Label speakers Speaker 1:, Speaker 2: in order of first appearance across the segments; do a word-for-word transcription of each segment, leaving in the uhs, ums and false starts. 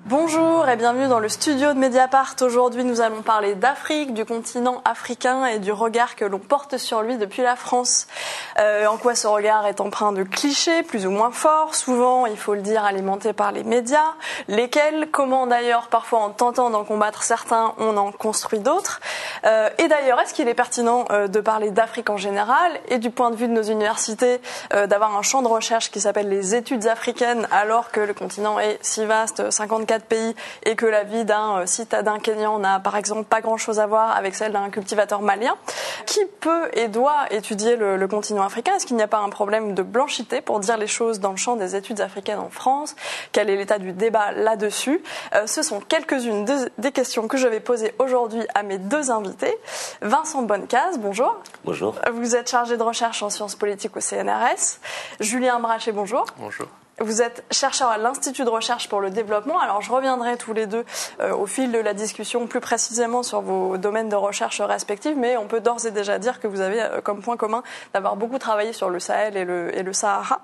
Speaker 1: Bonjour et bienvenue dans le studio de Mediapart. Aujourd'hui, nous allons parler d'Afrique, du continent africain et du regard que l'on porte sur lui depuis la France. Euh, en quoi ce regard est empreint de clichés, plus ou moins forts, souvent, il faut le dire, alimentés par les médias, lesquels, comment d'ailleurs, parfois en tentant d'en combattre certains, on en construit d'autres. Euh, et d'ailleurs, est-ce qu'il est pertinent euh, de parler d'Afrique en général et du point de vue de nos universités, euh, d'avoir un champ de recherche qui s'appelle les études africaines, alors que le continent est si vaste, cinquante-quatre pays, et que la vie d'un citadin kényan n'a par exemple pas grand-chose à voir avec celle d'un cultivateur malien. Qui peut et doit étudier le, le continent africain? Est-ce qu'il n'y a pas un problème de blanchité pour dire les choses dans le champ des études africaines en France? Quel est l'état du débat là-dessus? euh, Ce sont quelques-unes de, des questions que je vais poser aujourd'hui à mes deux invités. Vincent Bonnecase, bonjour.
Speaker 2: Bonjour.
Speaker 1: Vous êtes chargé de recherche en sciences politiques au C N R S. Julien Brachet, bonjour.
Speaker 3: Bonjour.
Speaker 1: Vous êtes chercheur à l'Institut de recherche pour le développement. Alors, je reviendrai tous les deux euh, au fil de la discussion plus précisément sur vos domaines de recherche respectifs, mais on peut d'ores et déjà dire que vous avez euh, comme point commun d'avoir beaucoup travaillé sur le Sahel et le, et le Sahara.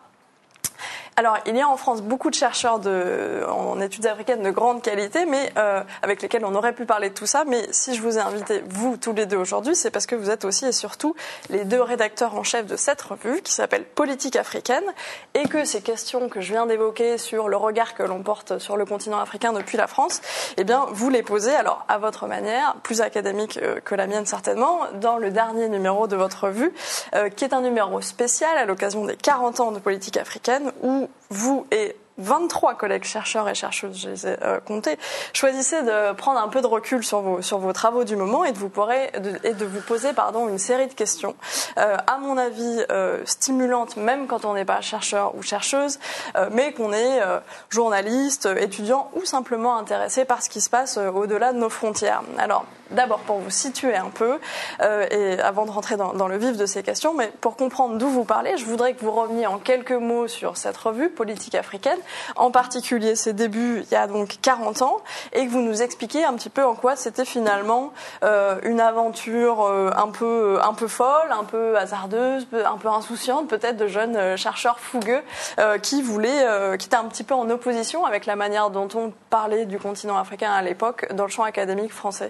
Speaker 1: Alors, il y a en France beaucoup de chercheurs de, en études africaines de grande qualité, mais euh, avec lesquels on aurait pu parler de tout ça. Mais si je vous ai invité, vous, tous les deux aujourd'hui, c'est parce que vous êtes aussi et surtout les deux rédacteurs en chef de cette revue qui s'appelle Politique africaine, et que ces questions que je viens d'évoquer sur le regard que l'on porte sur le continent africain depuis la France, eh bien, vous les posez, alors à votre manière, plus académique que la mienne certainement, dans le dernier numéro de votre revue, euh, qui est un numéro spécial à l'occasion des quarante ans de Politique africaine, où vous et vingt-trois collègues chercheurs et chercheuses, je les ai euh, comptés, choisissez de prendre un peu de recul sur vos, sur vos travaux du moment et de vous, pourrez, de, et de vous poser pardon, une série de questions, euh, à mon avis euh, stimulantes, même quand on n'est pas chercheur ou chercheuse, euh, mais qu'on est euh, journaliste, étudiant ou simplement intéressé par ce qui se passe euh, au-delà de nos frontières. Alors, d'abord, pour vous situer un peu, euh, et avant de rentrer dans, dans le vif de ces questions, mais pour comprendre d'où vous parlez, je voudrais que vous reveniez en quelques mots sur cette revue, Politique africaine, en particulier ses débuts il y a donc quarante ans, et que vous nous expliquiez un petit peu en quoi c'était finalement euh, une aventure euh, un peu, un peu folle, un peu hasardeuse, un peu insouciante, peut-être de jeunes euh, chercheurs fougueux euh, qui voulaient, euh, qui étaient un petit peu en opposition avec la manière dont on parlait du continent africain à l'époque dans le champ académique français.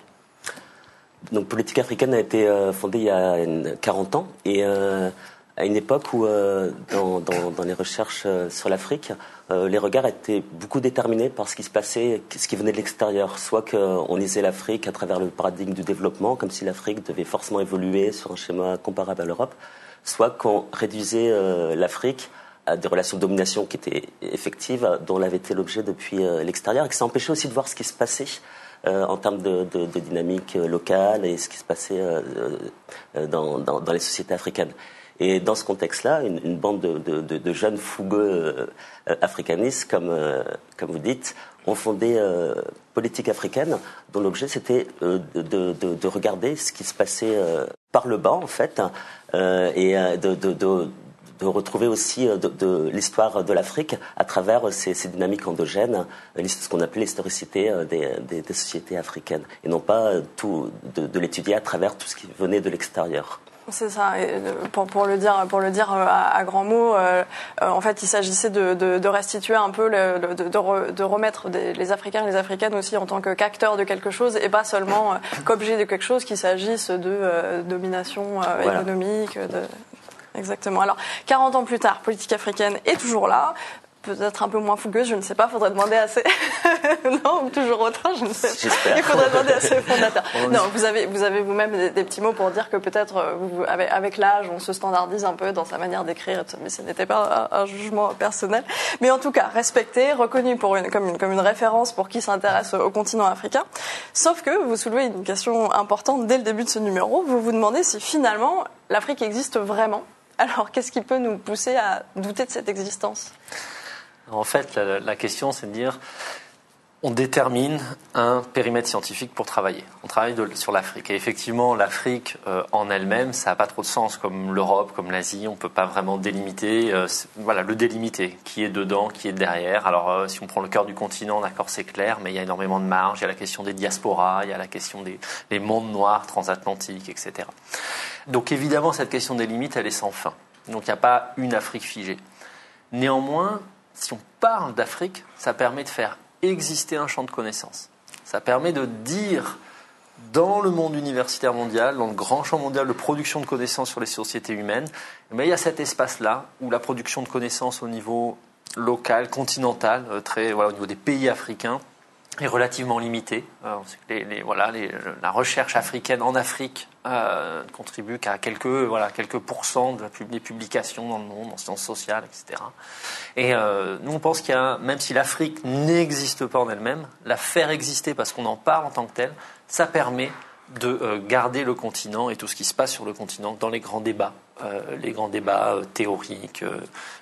Speaker 2: Donc, Politique africaine a été euh, fondée il y a une, quarante ans, et euh, à une époque où, euh, dans, dans, dans les recherches euh, sur l'Afrique, euh, les regards étaient beaucoup déterminés par ce qui se passait, ce qui venait de l'extérieur. Soit qu'on lisait l'Afrique à travers le paradigme du développement, comme si l'Afrique devait forcément évoluer sur un schéma comparable à l'Europe, soit qu'on réduisait euh, l'Afrique à des relations de domination qui étaient effectives, dont elle avait été l'objet depuis euh, l'extérieur, et que ça empêchait aussi de voir ce qui se passait Euh, en termes de, de, de dynamique euh, locale et ce qui se passait euh, euh, dans, dans, dans les sociétés africaines. Et dans ce contexte-là, une, une bande de, de, de, de jeunes fougueux euh, africanistes, comme, euh, comme vous dites, ont fondé euh, Politique africaine, dont l'objet c'était euh, de, de, de regarder ce qui se passait euh, par le bas, en fait, euh, et euh, de, de, de de retrouver aussi de, de l'histoire de l'Afrique à travers ces, ces dynamiques endogènes, ce qu'on appelait l'historicité des, des, des sociétés africaines, et non pas tout, de, de l'étudier à travers tout ce qui venait de l'extérieur.
Speaker 1: C'est ça. Et pour, pour le dire, pour le dire à, à grands mots, euh, en fait, il s'agissait de, de, de restituer un peu, le, de, de, re, de remettre des, les Africains et les Africaines aussi en tant que qu'acteurs de quelque chose et pas seulement euh, qu'objet de quelque chose, qu'il s'agisse de euh, domination euh, voilà. économique. De... Exactement. Alors, quarante ans plus tard, Politique africaine est toujours là. Peut-être un peu moins fougueuse, je ne sais pas, faudrait demander à ses... non, ou toujours autant, je ne sais pas.
Speaker 2: J'espère.
Speaker 1: Il faudrait demander à ses fondateurs. Non, vous avez, vous avez vous-même des, des petits mots pour dire que peut-être, vous, avec, avec l'âge, on se standardise un peu dans sa manière d'écrire, mais ce n'était pas un, un jugement personnel. Mais en tout cas, respecté, reconnu pour une, comme, une, comme une référence pour qui s'intéresse au continent africain. Sauf que vous soulevez une question importante dès le début de ce numéro. Vous vous demandez si finalement l'Afrique existe vraiment. Alors, qu'est-ce qui peut nous pousser à douter de cette existence ?
Speaker 3: En fait, la, la question, c'est de dire, on détermine un périmètre scientifique pour travailler. On travaille de, sur l'Afrique. Et effectivement, l'Afrique euh, en elle-même, ça n'a pas trop de sens, comme l'Europe, comme l'Asie. On ne peut pas vraiment délimiter, euh, voilà, le délimiter, qui est dedans, qui est derrière. Alors, euh, si on prend le cœur du continent, d'accord, c'est clair, mais il y a énormément de marge. Il y a la question des diasporas, il y a la question des, des mondes noirs transatlantiques, et cetera. Donc, évidemment, cette question des limites, elle est sans fin. Donc, il n'y a pas une Afrique figée. Néanmoins, si on parle d'Afrique, ça permet de faire exister un champ de connaissances. Ça permet de dire, dans le monde universitaire mondial, dans le grand champ mondial de production de connaissances sur les sociétés humaines, eh bien, il y a cet espace-là où la production de connaissances au niveau local, continental, très, voilà, au niveau des pays africains, est relativement limitée. Euh, les, les, voilà, les, la recherche africaine en Afrique euh, contribue qu'à quelques, voilà, quelques pourcents de la, des publications dans le monde, en sciences sociales, et cetera. Et euh, nous, on pense qu'il y a, même si l'Afrique n'existe pas en elle-même, la faire exister parce qu'on en parle en tant que telle, ça permet de euh, garder le continent et tout ce qui se passe sur le continent dans les grands débats, euh, les grands débats euh, théoriques, euh,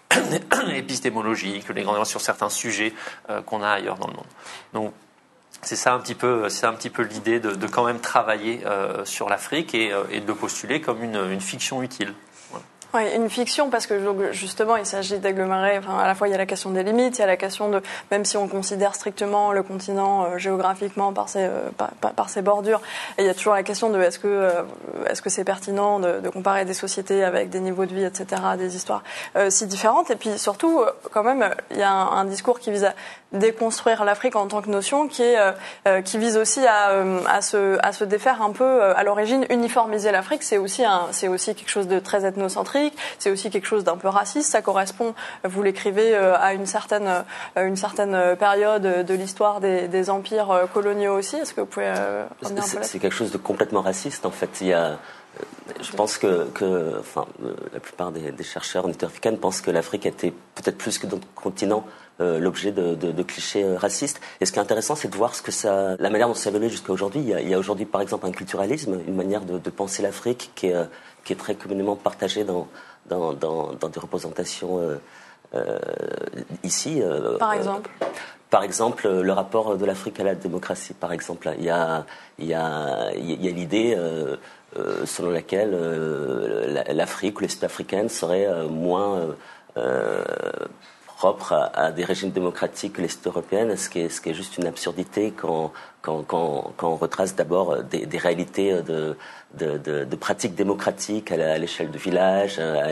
Speaker 3: épistémologiques, les grands débats sur certains sujets euh, qu'on a ailleurs dans le monde. Donc, c'est ça un petit peu, c'est un petit peu l'idée de, de quand même travailler euh, sur l'Afrique et, euh, et de le postuler comme une, une fiction utile.
Speaker 1: Oui, une fiction parce que justement il s'agit d'agglomérer, enfin, à la fois il y a la question des limites, il y a la question de, même si on considère strictement le continent euh, géographiquement par ses, euh, par, par ses bordures, et il y a toujours la question de est-ce que, euh, est-ce que c'est pertinent de, de comparer des sociétés avec des niveaux de vie, et cetera, des histoires euh, si différentes, et puis surtout quand même il y a un, un discours qui vise à déconstruire l'Afrique en tant que notion qui, est, euh, qui vise aussi à, euh, à, se, à se défaire un peu, euh, à l'origine, uniformiser l'Afrique, c'est aussi, un, c'est aussi quelque chose de très ethnocentrique. C'est aussi quelque chose d'un peu raciste. Ça correspond, vous l'écrivez, à une certaine, une certaine période de l'histoire des, des empires coloniaux aussi. Est-ce que vous pouvez revenir un peu là-dessus ?
Speaker 2: C'est quelque chose de complètement raciste, en fait. Il y a, je pense que, que enfin, la plupart des, des chercheurs en histoire africaine pensent que l'Afrique était peut-être plus que d'autres continents euh, l'objet de, de, de clichés euh, racistes. Et ce qui est intéressant, c'est de voir ce que ça, la manière dont ça évolue jusqu'à aujourd'hui. Il y a, il y a aujourd'hui, par exemple, un culturalisme, une manière de, de penser l'Afrique qui est, qui est très communément partagée dans, dans, dans, dans des représentations euh, euh, ici. Euh,
Speaker 1: par exemple
Speaker 2: euh, Par exemple, le rapport de l'Afrique à la démocratie, par exemple. Il y a, il y a, il y a l'idée euh, euh, selon laquelle euh, l'Afrique ou les Sud-Africaines seraient euh, moins euh, propres à, à des régimes démocratiques que les Sud-Européennes, ce qui est, ce qui est juste une absurdité quand, quand, quand, quand on retrace d'abord des, des réalités de, de, de, de pratiques démocratiques à l'échelle du village, à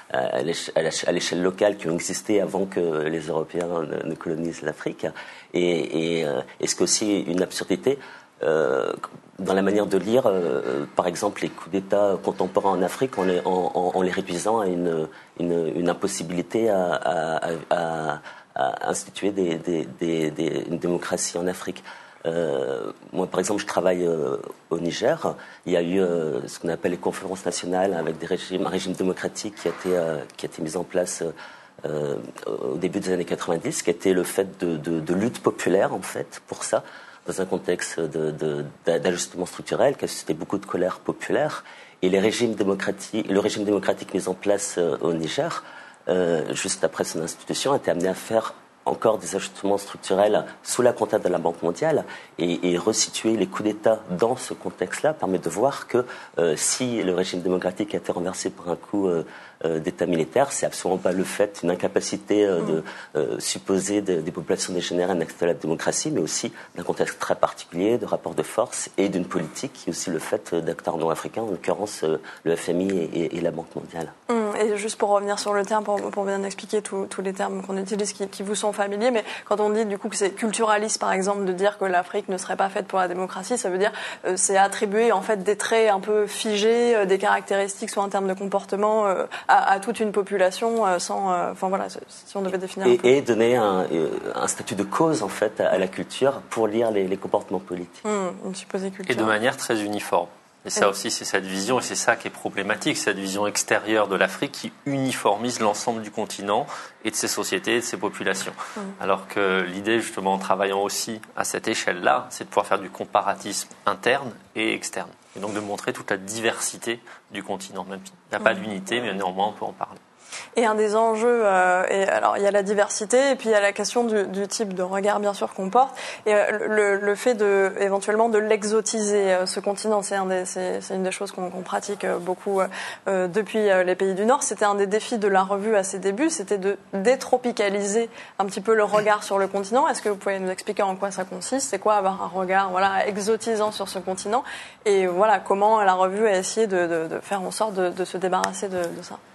Speaker 2: l'échelle locale qui ont existé avant que les Européens ne, ne colonisent l'Afrique. Et, et, et ce qui est aussi une absurdité, euh, dans la manière de lire, euh, par exemple, les coups d'État contemporains en Afrique, en les, en, en, en les réduisant à une, une, une impossibilité à, à, à, à instituer des, des, des, des, une démocratie en Afrique. Euh, moi, par exemple, je travaille euh, au Niger. Il y a eu euh, ce qu'on appelle les conférences nationales avec des régimes, un régime démocratique qui a été, euh, qui a été mis en place euh, au début des années quatre-vingt-dix, qui a été le fait de, de, de lutte populaire, en fait, pour ça, dans un contexte de, de, d'ajustement structurel, qui a suscité beaucoup de colère populaire. Et les régimes démocratiques, le régime démocratique mis en place euh, au Niger, euh, juste après son institution, a été amené à faire encore des ajustements structurels sous la contrainte de la Banque mondiale et, et resituer les coups d'État dans ce contexte-là permet de voir que euh, si le régime démocratique a été renversé par un coup euh, euh, d'État militaire, c'est absolument pas le fait d'une incapacité euh, de euh, supposer de, des populations dégénérées un accès à la démocratie, mais aussi d'un contexte très particulier, de rapports de force et d'une politique qui est aussi le fait d'acteurs non africains, en l'occurrence euh, le F M I et, et, et la Banque mondiale.
Speaker 1: Mmh, et juste pour revenir sur le terme, pour, pour bien expliquer tous les termes qu'on utilise qui, qui vous sont familiers, mais quand on dit du coup que c'est culturaliste, par exemple, de dire que l'Afrique ne serait pas faite pour la démocratie, ça veut dire euh, c'est attribuer en fait des traits un peu figés, euh, des caractéristiques soit en termes de comportement euh, à, à toute une population euh, sans, enfin euh, voilà, si on devait définir.
Speaker 2: Et,
Speaker 1: un peu.
Speaker 2: et donner un, un statut de cause en fait à, à la culture pour lire les, les comportements politiques.
Speaker 1: Mmh, une supposée culture.
Speaker 3: Et de manière très uniforme. Et ça aussi, c'est cette vision, et c'est ça qui est problématique, cette vision extérieure de l'Afrique qui uniformise l'ensemble du continent et de ses sociétés et de ses populations. Mmh. Alors que l'idée, justement, en travaillant aussi à cette échelle-là, c'est de pouvoir faire du comparatisme interne et externe. Et donc de montrer toute la diversité du continent. Même s'il n'y a pas mmh. d'unité, mais néanmoins, on peut en parler.
Speaker 1: Et un des enjeux, euh, et alors il y a la diversité, et puis il y a la question du, du type de regard bien sûr qu'on porte, et euh, le, le fait de éventuellement de l'exotiser euh, ce continent, c'est, un des, c'est, c'est une des choses qu'on, qu'on pratique beaucoup euh, depuis euh, les pays du Nord. C'était un des défis de la revue à ses débuts, c'était de détropicaliser un petit peu le regard sur le continent. Est-ce que vous pouvez nous expliquer en quoi ça consiste ? C'est quoi avoir un regard voilà exotisant sur ce continent, et voilà comment la revue a essayé de, de, de faire en sorte de, de se débarrasser de, de ça.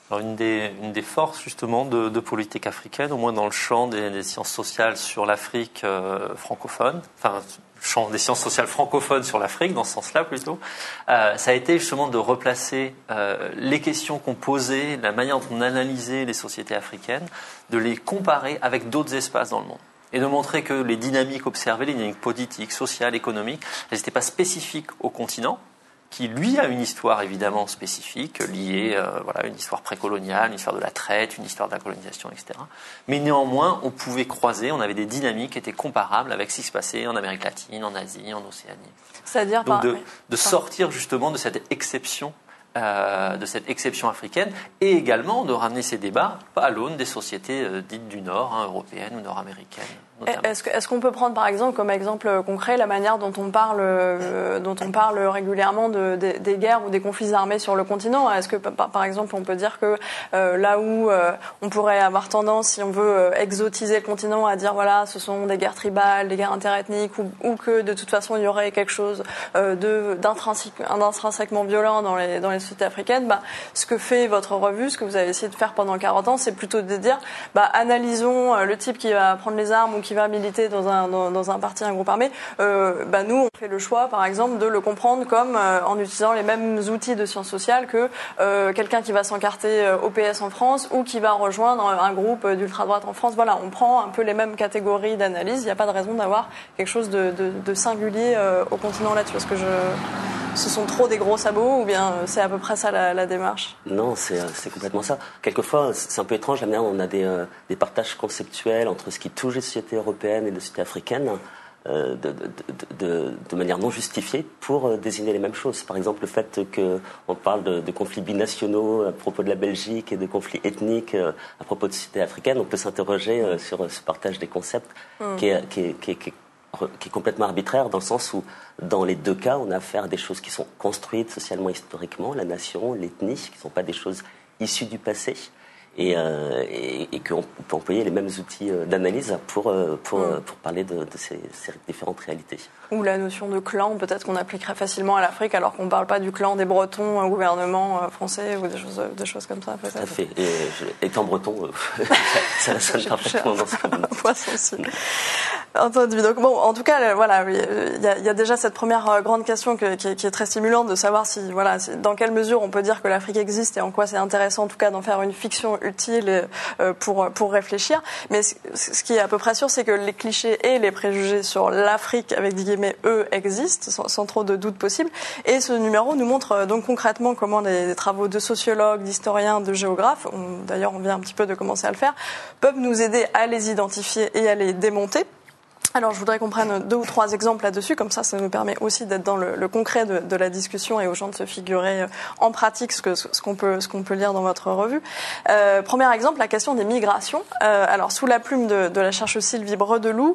Speaker 3: Alors une des, une des forces justement de, de politique africaine, au moins dans le champ des, des sciences sociales sur l'Afrique euh, francophone, enfin le champ des sciences sociales francophones sur l'Afrique, dans ce sens-là plutôt, euh, ça a été justement de replacer euh, les questions qu'on posait, la manière dont on analysait les sociétés africaines, de les comparer avec d'autres espaces dans le monde. Et de montrer que les dynamiques observées, les dynamiques politiques, sociales, économiques, elles n'étaient pas spécifiques au continent, qui lui a une histoire évidemment spécifique, liée euh, voilà, une histoire précoloniale, une histoire de la traite, une histoire de la colonisation, et cetera. Mais néanmoins, on pouvait croiser, on avait des dynamiques qui étaient comparables avec ce qui se passait en Amérique latine, en Asie, en Océanie.
Speaker 1: C'est-à-dire
Speaker 3: Donc
Speaker 1: par...
Speaker 3: de,
Speaker 1: oui.
Speaker 3: de sortir justement de cette exception, euh, de cette exception africaine, et également de ramener ces débats à l'aune des sociétés euh, dites du Nord, hein, européennes ou nord-américaines.
Speaker 1: Est-ce, que, est-ce qu'on peut prendre par exemple comme exemple concret la manière dont on parle, euh, dont on parle régulièrement de, de, des guerres ou des conflits armés sur le continent? Est-ce que par, par exemple on peut dire que euh, là où euh, on pourrait avoir tendance, si on veut euh, exotiser le continent, à dire voilà ce sont des guerres tribales, des guerres interethniques, ou, ou que de toute façon il y aurait quelque chose euh, de, d'intrinsèque, d'intrinsèquement violent dans les, dans les sociétés africaines, bah, ce que fait votre revue, ce que vous avez essayé de faire pendant quarante ans, c'est plutôt de dire bah, analysons le type qui va prendre les armes ou qui va militer dans un, dans, dans un parti, un groupe armé, euh, bah nous, on fait le choix, par exemple, de le comprendre comme euh, en utilisant les mêmes outils de sciences sociales que euh, quelqu'un qui va s'encarter euh, au P S en France ou qui va rejoindre un groupe d'ultra-droite en France. Voilà, on prend un peu les mêmes catégories d'analyse. Il n'y a pas de raison d'avoir quelque chose de, de, de singulier euh, au continent là-dessus. Est-ce que je... ce sont trop des gros sabots ou bien c'est à peu près ça la, la démarche?
Speaker 2: Non, c'est, c'est complètement ça. Quelquefois, c'est un peu étrange, la manière dont on a des, euh, des partages conceptuels entre ce qui touche les sociétés européennes et les sociétés africaines euh, de, de, de, de manière non justifiée pour euh, désigner les mêmes choses. Par exemple, le fait qu'on parle de, de conflits binationaux à propos de la Belgique et de conflits ethniques euh, à propos de sociétés africaines, on peut s'interroger euh, sur ce partage des concepts mmh. qui est, qui est, qui est, qui est qui est complètement arbitraire dans le sens où, dans les deux cas, on a affaire à des choses qui sont construites socialement, historiquement, la nation, l'ethnie, qui ne sont pas des choses issues du passé, et, euh, et, et qu'on peut employer les mêmes outils d'analyse pour, pour, mmh. pour parler de, de ces, ces différentes réalités.
Speaker 1: Ou la notion de clan, peut-être qu'on appliquerait facilement à l'Afrique, alors qu'on ne parle pas du clan des Bretons au gouvernement français, ou des choses, des choses comme ça, peut-être.
Speaker 2: Tout à fait. Et, je, étant breton, ça résonne parfaitement dans ce
Speaker 1: point sensible. Entendu. Donc bon, en tout cas, voilà, il y a, il y a déjà cette première grande question que, qui, est, qui est très stimulante de savoir si, voilà, dans quelle mesure on peut dire que l'Afrique existe et en quoi c'est intéressant, en tout cas, d'en faire une fiction utile euh, pour pour réfléchir. Mais ce, ce qui est à peu près sûr, c'est que les clichés et les préjugés sur l'Afrique, avec des guillemets, eux existent, sans, sans trop de doute possible. Et ce numéro nous montre donc concrètement comment les, les travaux de sociologues, d'historiens, de géographes, on, d'ailleurs, on vient un petit peu de commencer à le faire, peuvent nous aider à les identifier et à les démonter. Alors, je voudrais qu'on prenne deux ou trois exemples là-dessus, comme ça, ça nous permet aussi d'être dans le, le concret de, de la discussion et aux gens de se figurer en pratique ce, que, ce, qu'on, peut, ce qu'on peut lire dans votre revue. Euh, premier exemple, la question des migrations. Euh, alors, sous la plume de, de la chercheuse Sylvie Bredeloup,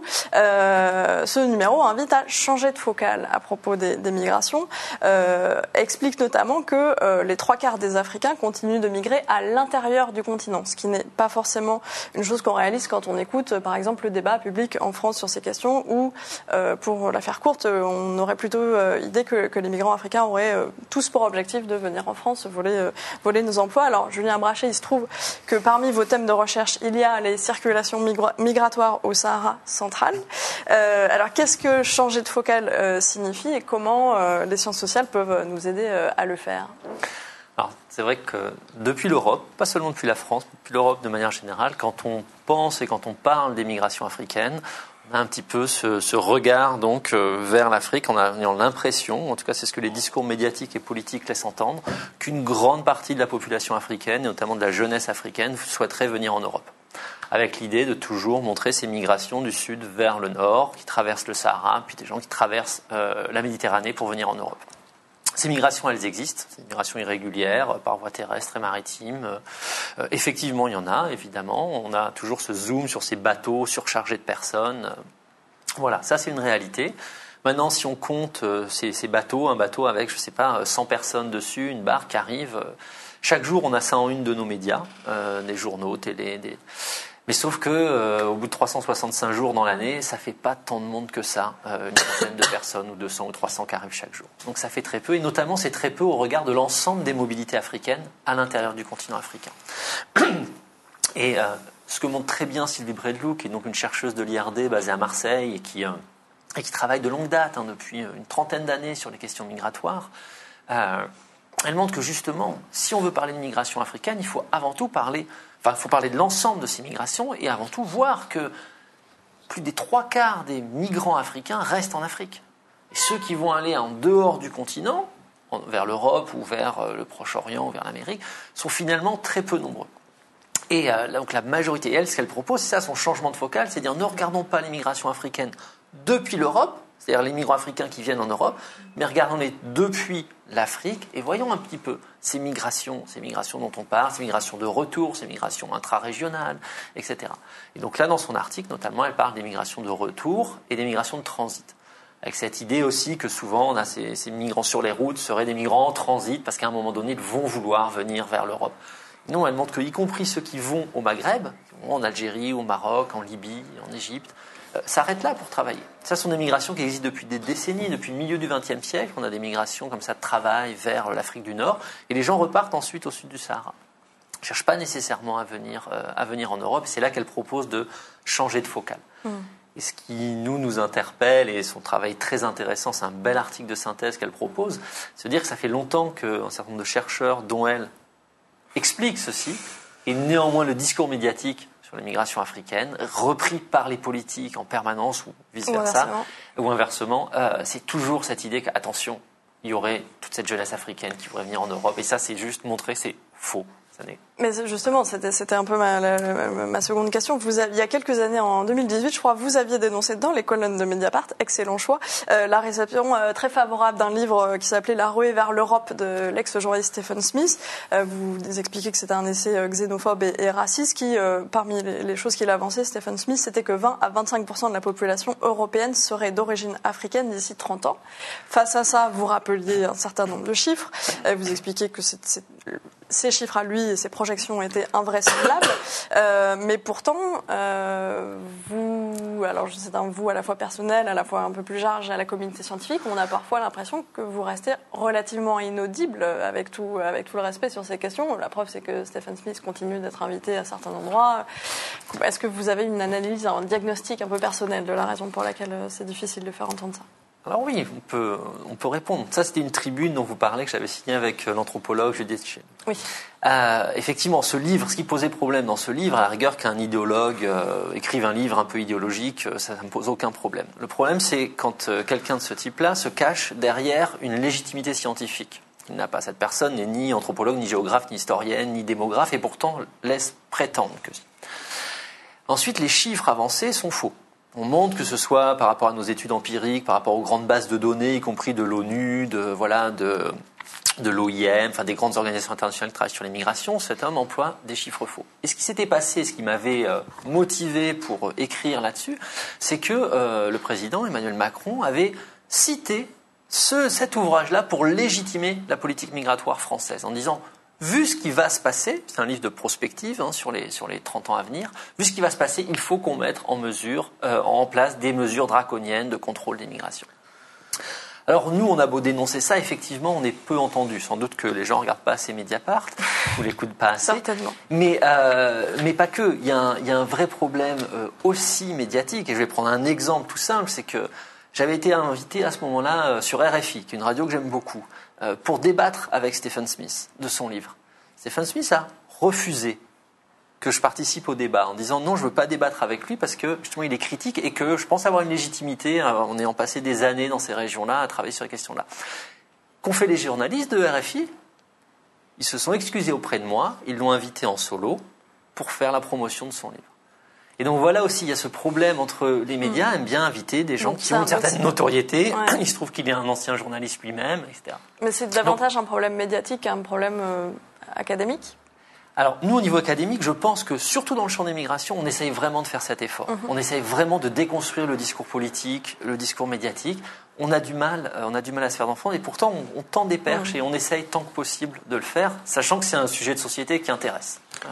Speaker 1: euh, ce numéro invite à changer de focale à propos des, des migrations, euh, explique notamment que euh, les trois quarts des Africains continuent de migrer à l'intérieur du continent, ce qui n'est pas forcément une chose qu'on réalise quand on écoute, par exemple, le débat public en France sur ces questions où, euh, pour la faire courte, on aurait plutôt euh, idée que, que les migrants africains auraient euh, tous pour objectif de venir en France voler, euh, voler nos emplois. Alors, Julien Brachet, il se trouve que parmi vos thèmes de recherche, il y a les circulations migra- migratoires au Sahara central. Euh, alors, qu'est-ce que changer de focale euh, signifie et comment euh, les sciences sociales peuvent nous aider euh, à le faire ?
Speaker 3: Alors, c'est vrai que depuis l'Europe, pas seulement depuis la France, mais depuis l'Europe de manière générale, quand on pense et quand on parle des migrations africaines, on a un petit peu ce, ce regard donc euh, vers l'Afrique en ayant l'impression, en tout cas c'est ce que les discours médiatiques et politiques laissent entendre, qu'une grande partie de la population africaine, et notamment de la jeunesse africaine, souhaiterait venir en Europe. Avec l'idée de toujours montrer ces migrations du sud vers le nord, qui traversent le Sahara, puis des gens qui traversent euh, la Méditerranée pour venir en Europe. Ces migrations, elles existent, ces migrations irrégulières, par voie terrestre et maritime. Euh, effectivement, il y en a, évidemment. On a toujours ce zoom sur ces bateaux surchargés de personnes. Voilà, ça c'est une réalité. Maintenant, si on compte euh, ces, ces bateaux, un bateau avec, je ne sais pas, cent personnes dessus, une barque arrive, euh, chaque jour on a ça en une de nos médias, euh, des journaux, télé, des... Mais sauf que euh, au bout de trois cent soixante-cinq jours dans l'année, ça fait pas tant de monde que ça, euh, une centaine de personnes ou deux cents ou trois cents qui arrivent chaque jour. Donc ça fait très peu, et notamment c'est très peu au regard de l'ensemble des mobilités africaines à l'intérieur du continent africain. Et euh, ce que montre très bien Sylvie Bredlou, qui est donc une chercheuse de l'I R D basée à Marseille et qui, euh, et qui travaille de longue date, hein, depuis une trentaine d'années sur les questions migratoires, euh, elle montre que justement, si on veut parler de migration africaine, il faut avant tout parler, enfin, il faut parler de l'ensemble de ces migrations et avant tout voir que plus des trois quarts des migrants africains restent en Afrique. Et ceux qui vont aller en dehors du continent, en, vers l'Europe ou vers euh, le Proche-Orient ou vers l'Amérique, sont finalement très peu nombreux. Et euh, donc la majorité, elle, ce qu'elle propose, c'est ça son changement de focale, c'est dire ne regardons pas l'immigration africaine depuis l'Europe, c'est-à-dire les migrants africains qui viennent en Europe, mais regardons-les depuis l'Afrique et voyons un petit peu ces migrations, ces migrations dont on parle, ces migrations de retour, ces migrations intra-régionales, et cetera. Et donc là, dans son article, notamment, elle parle des migrations de retour et des migrations de transit. Avec cette idée aussi que souvent, on a ces, ces migrants sur les routes seraient des migrants en transit parce qu'à un moment donné, ils vont vouloir venir vers l'Europe. Non, elle montre que, y compris ceux qui vont au Maghreb, en Algérie, au Maroc, en Libye, en Égypte, euh, s'arrêtent là pour travailler. Ça, ce sont des migrations qui existent depuis des décennies, depuis le milieu du vingtième siècle. On a des migrations comme ça de travail vers l'Afrique du Nord, et les gens repartent ensuite au sud du Sahara. Ils ne cherchent pas nécessairement à venir, euh, à venir en Europe, et c'est là qu'elle propose de changer de focale. Mmh. Et ce qui nous, nous interpelle, et son travail très intéressant, c'est un bel article de synthèse qu'elle propose, c'est de dire que ça fait longtemps qu'un certain nombre de chercheurs, dont elle, expliquent ceci, et néanmoins le discours médiatique sur les migrations africaines, repris par les politiques en permanence, ou vice-versa, ou inversement, euh, c'est toujours cette idée qu'attention, il y aurait toute cette jeunesse africaine qui pourrait venir en Europe, et ça c'est juste montrer, c'est faux. Ça n'est...
Speaker 1: Mais justement, c'était, c'était un peu ma, la, ma seconde question. Vous avez, il y a quelques années, en deux mille dix-huit, je crois, vous aviez dénoncé dans les colonnes de Mediapart, excellent choix, euh, la réception euh, très favorable d'un livre euh, qui s'appelait La ruée vers l'Europe de l'ex-journaliste Stephen Smith. Euh, vous expliquez que c'était un essai euh, xénophobe et, et raciste qui, euh, parmi les, les choses qu'il avançait, Stephen Smith, c'était que vingt à vingt-cinq pour cent de la population européenne serait d'origine africaine d'ici trente ans. Face à ça, vous rappeliez un certain nombre de chiffres. Euh, vous expliquez que c'est, c'est ces chiffres à lui et ses projections étaient invraisemblables, euh, mais pourtant, euh, vous, alors c'est un vous à la fois personnel, à la fois un peu plus large à la communauté scientifique, on a parfois l'impression que vous restez relativement inaudible avec tout, avec tout le respect sur ces questions. La preuve, c'est que Stephen Smith continue d'être invité à certains endroits. Est-ce que vous avez une analyse, un diagnostic un peu personnel de la raison pour laquelle c'est difficile de faire entendre ça ?
Speaker 3: Alors oui, on peut, on peut répondre. Ça, c'était une tribune dont vous parlez, que j'avais signée avec l'anthropologue Judith Chen.
Speaker 1: Oui.
Speaker 3: Euh, effectivement, ce livre, ce qui posait problème dans ce livre, à la rigueur qu'un idéologue euh, écrive un livre un peu idéologique, ça ne me pose aucun problème. Le problème, c'est quand euh, quelqu'un de ce type-là se cache derrière une légitimité scientifique. Il n'a pas, cette personne n'est ni anthropologue, ni géographe, ni historienne, ni démographe, et pourtant laisse prétendre que... Ensuite, les chiffres avancés sont faux. On montre que ce soit par rapport à nos études empiriques, par rapport aux grandes bases de données, y compris de l'ONU, de, voilà, de, de l'O I M, enfin des grandes organisations internationales qui travaillent sur les migrations, cet homme emploie des chiffres faux. Et ce qui s'était passé, ce qui m'avait euh, motivé pour euh, écrire là-dessus, c'est que euh, le président Emmanuel Macron avait cité ce, cet ouvrage-là pour légitimer la politique migratoire française, en disant... Vu ce qui va se passer, c'est un livre de prospective hein, sur, les, sur les trente ans à venir, vu ce qui va se passer, il faut qu'on mette en, mesure, euh, en place des mesures draconiennes de contrôle des migrations. Alors nous, on a beau dénoncer ça, effectivement, on est peu entendu. Sans doute que les gens ne regardent pas assez Mediapart, ou l'écoutent pas assez.
Speaker 1: Certainement.
Speaker 3: Mais, euh, mais pas que. Il y a un, il y a un vrai problème euh, aussi médiatique, et je vais prendre un exemple tout simple, c'est que j'avais été invité à ce moment-là euh, sur R F I, qui est une radio que j'aime beaucoup, euh, pour débattre avec Stephen Smith de son livre. Stephen Smith a refusé que je participe au débat en disant non, je ne veux pas débattre avec lui parce que justement il est critique et que je pense avoir une légitimité en ayant passé des années dans ces régions-là à travailler sur ces questions-là. Qu'ont fait les journalistes de R F I ? Ils se sont excusés auprès de moi, ils l'ont invité en solo pour faire la promotion de son livre. Et donc voilà aussi, il y a ce problème entre les médias, mmh. aiment bien inviter des gens donc qui ça, ont une certaine notoriété. Ouais. Il se trouve qu'il est un ancien journaliste lui-même, et cetera.
Speaker 1: Mais c'est davantage donc, un problème médiatique qu'un problème euh, académique ?
Speaker 3: Alors, nous, au niveau académique, je pense que, surtout dans le champ des migrations, on essaye vraiment de faire cet effort. Mmh. On essaye vraiment de déconstruire le discours politique, le discours médiatique. On a du mal, on a du mal à se faire d'entendre, et pourtant, on, on tend des perches mmh. et on essaye tant que possible de le faire, sachant que c'est un sujet de société qui intéresse. Mmh. Euh,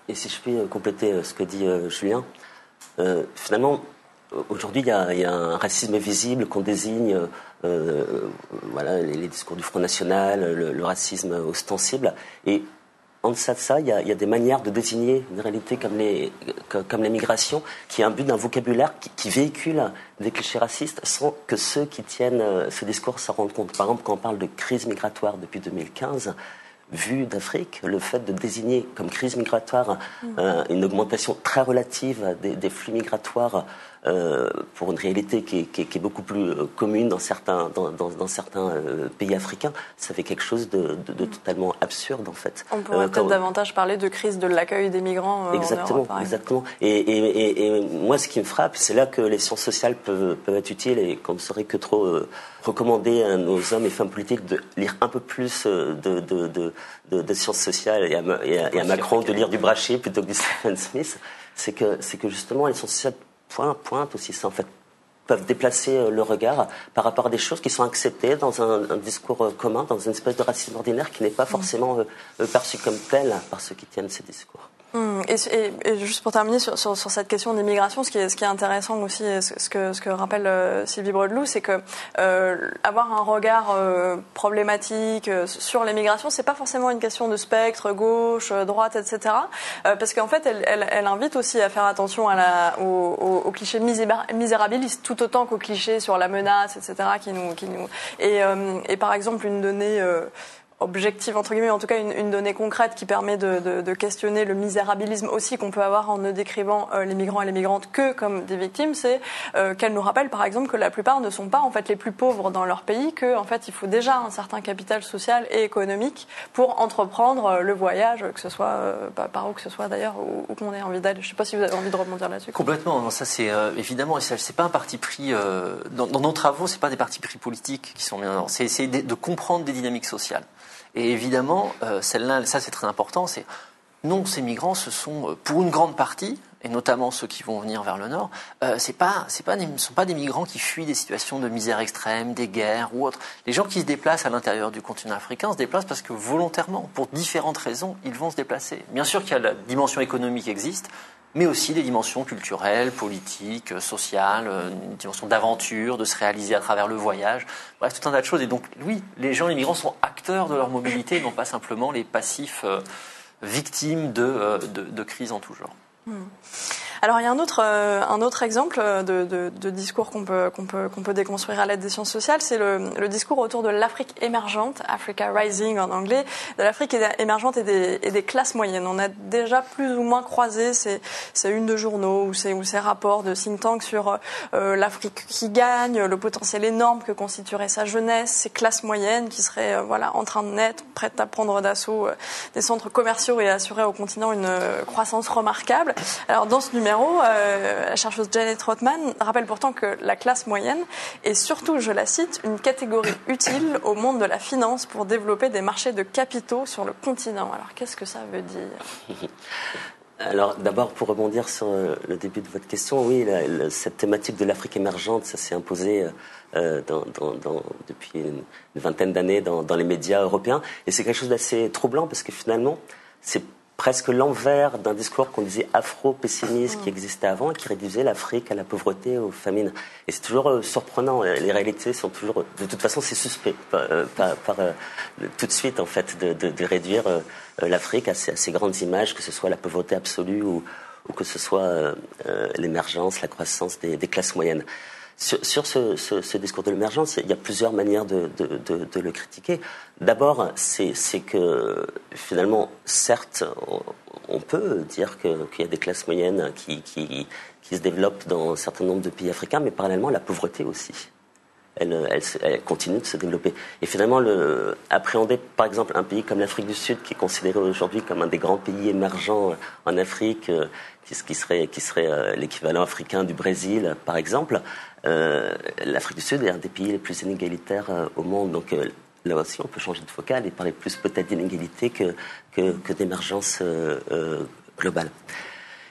Speaker 2: Et si je puis compléter ce que dit euh, Julien, euh, finalement, aujourd'hui, il y, y a un racisme visible qu'on désigne, euh, voilà, les, les discours du Front National, le, le racisme ostensible. Et en deçà de ça, il y, a, il y a des manières de désigner une réalité comme les, comme les migrations, qui est un but d'un vocabulaire qui, qui véhicule des clichés racistes sans que ceux qui tiennent ce discours s'en rendent compte. Par exemple, quand on parle de crise migratoire depuis deux mille quinze, vu d'Afrique, le fait de désigner comme crise migratoire euh, une augmentation très relative des, des flux migratoires euh, pour une réalité qui est, qui est, qui est beaucoup plus euh, commune dans certains, dans, dans, dans certains euh, pays africains, ça fait quelque chose de, de, de totalement absurde en fait.
Speaker 1: On pourrait euh, peut-être quand... davantage parler de crise de l'accueil des migrants euh,
Speaker 2: exactement,
Speaker 1: en Europe, par
Speaker 2: exactement. Et, et, et, et moi, ce qui me frappe, c'est là que les sciences sociales peuvent, peuvent être utiles et qu'on ne saurait que trop euh, recommander à nos hommes et femmes politiques de lire un peu plus de, de, de, de, de sciences sociales et à, et à, et à Macron de lire du Brachet plutôt que du Stephen Smith. C'est que, c'est que justement, les sciences sociales pointent, pointent aussi ça, en fait, peuvent déplacer le regard par rapport à des choses qui sont acceptées dans un, un discours commun, dans une espèce de racisme ordinaire qui n'est pas forcément euh, perçu comme tel par ceux qui tiennent ces discours.
Speaker 1: Mmh. Et, et, et juste pour terminer sur, sur, sur cette question d'immigration, ce qui est, ce qui est intéressant aussi, ce, ce, que, ce que rappelle euh, Sylvie Bredeloup, c'est que euh, avoir un regard euh, problématique euh, sur l'immigration, c'est pas forcément une question de spectre, gauche, droite, et cetera. Euh, parce qu'en fait, elle, elle, elle invite aussi à faire attention à la, au, au, au cliché misérabiliste, tout autant qu'au cliché sur la menace, et cetera. Qui nous, qui nous... Et, euh, et par exemple, une donnée euh, objective, entre guillemets, en tout cas une, une donnée concrète qui permet de, de, de questionner le misérabilisme aussi qu'on peut avoir en ne décrivant euh, les migrants et les migrantes que comme des victimes, c'est euh, qu'elle nous rappelle par exemple que la plupart ne sont pas en fait les plus pauvres dans leur pays, que en fait il faut déjà un certain capital social et économique pour entreprendre euh, le voyage, que ce soit euh, par où que ce soit d'ailleurs, où, où qu'on ait envie d'aller. Je ne sais pas si vous avez envie de rebondir là-dessus.
Speaker 3: Complètement, non, ça c'est euh, évidemment, c'est pas un parti pris euh, dans, dans nos travaux, c'est pas des partis pris politiques qui sont bien, c'est essayer de, de comprendre des dynamiques sociales. Et évidemment, euh, celle-là, ça c'est très important, c'est non, ces migrants, ce sont pour une grande partie, et notamment ceux qui vont venir vers le nord, euh, c'est pas, c'est pas, des, sont pas des migrants qui fuient des situations de misère extrême, des guerres ou autres. Les gens qui se déplacent à l'intérieur du continent africain se déplacent parce que volontairement, pour différentes raisons, ils vont se déplacer. Bien sûr qu'il y a la dimension économique qui existe, mais aussi des dimensions culturelles, politiques, sociales, une dimension d'aventure, de se réaliser à travers le voyage, bref, tout un tas de choses. Et donc, oui, les gens, les migrants sont acteurs de leur mobilité, non pas simplement les passifs euh, victimes de, euh, de, de crises en tout genre.
Speaker 1: Mmh. Alors il y a un autre, euh, un autre exemple de, de, de discours qu'on peut, qu'on peut, qu'on peut déconstruire à l'aide des sciences sociales, c'est le, le discours autour de l'Afrique émergente, Africa Rising en anglais, de l'Afrique émergente et des, et des classes moyennes. On a déjà plus ou moins croisé ces, ces unes de journaux ou ces, ou ces rapports de think tank sur euh, l'Afrique qui gagne, le potentiel énorme que constituerait sa jeunesse, ces classes moyennes qui seraient euh, voilà, en train de naître, prêtes à prendre d'assaut euh, des centres commerciaux et assurer au continent une euh, croissance remarquable. Alors dans ce numéro, Euh, la chercheuse Janet Rothman rappelle pourtant que la classe moyenne est surtout, je la cite, une catégorie utile au monde de la finance pour développer des marchés de capitaux sur le continent. Alors qu'est-ce que ça veut dire ?
Speaker 2: Alors d'abord, pour rebondir sur le début de votre question, oui, la, la, cette thématique de l'Afrique émergente, ça s'est imposé euh, dans, dans, dans, depuis une, une vingtaine d'années dans, dans les médias européens, et c'est quelque chose d'assez troublant parce que finalement, c'est presque l'envers d'un discours qu'on disait afro-pessimiste qui existait avant et qui réduisait l'Afrique à la pauvreté, aux famines. Et c'est toujours euh, surprenant. Les réalités sont toujours... De toute façon, c'est suspect par, par, par euh, tout de suite, en fait, de, de, de réduire euh, l'Afrique à ces, à ces grandes images, que ce soit la pauvreté absolue ou, ou que ce soit euh, l'émergence, la croissance des, des classes moyennes. Sur, sur ce, ce, ce discours de l'émergence, il y a plusieurs manières de, de, de, de le critiquer. D'abord, c'est, c'est que finalement, certes, on, on peut dire que, qu'il y a des classes moyennes qui, qui, qui se développent dans un certain nombre de pays africains, mais parallèlement, la pauvreté aussi. Elle, elle, elle continue de se développer. Et finalement, le, appréhender, par exemple, un pays comme l'Afrique du Sud, qui est considéré aujourd'hui comme un des grands pays émergents en Afrique, qui, qui serait, qui serait euh, l'équivalent africain du Brésil, par exemple, euh, l'Afrique du Sud est un des pays les plus inégalitaires euh, au monde. Donc euh, là aussi, on peut changer de focale et parler plus peut-être d'inégalité que, que, que d'émergence euh, euh, globale.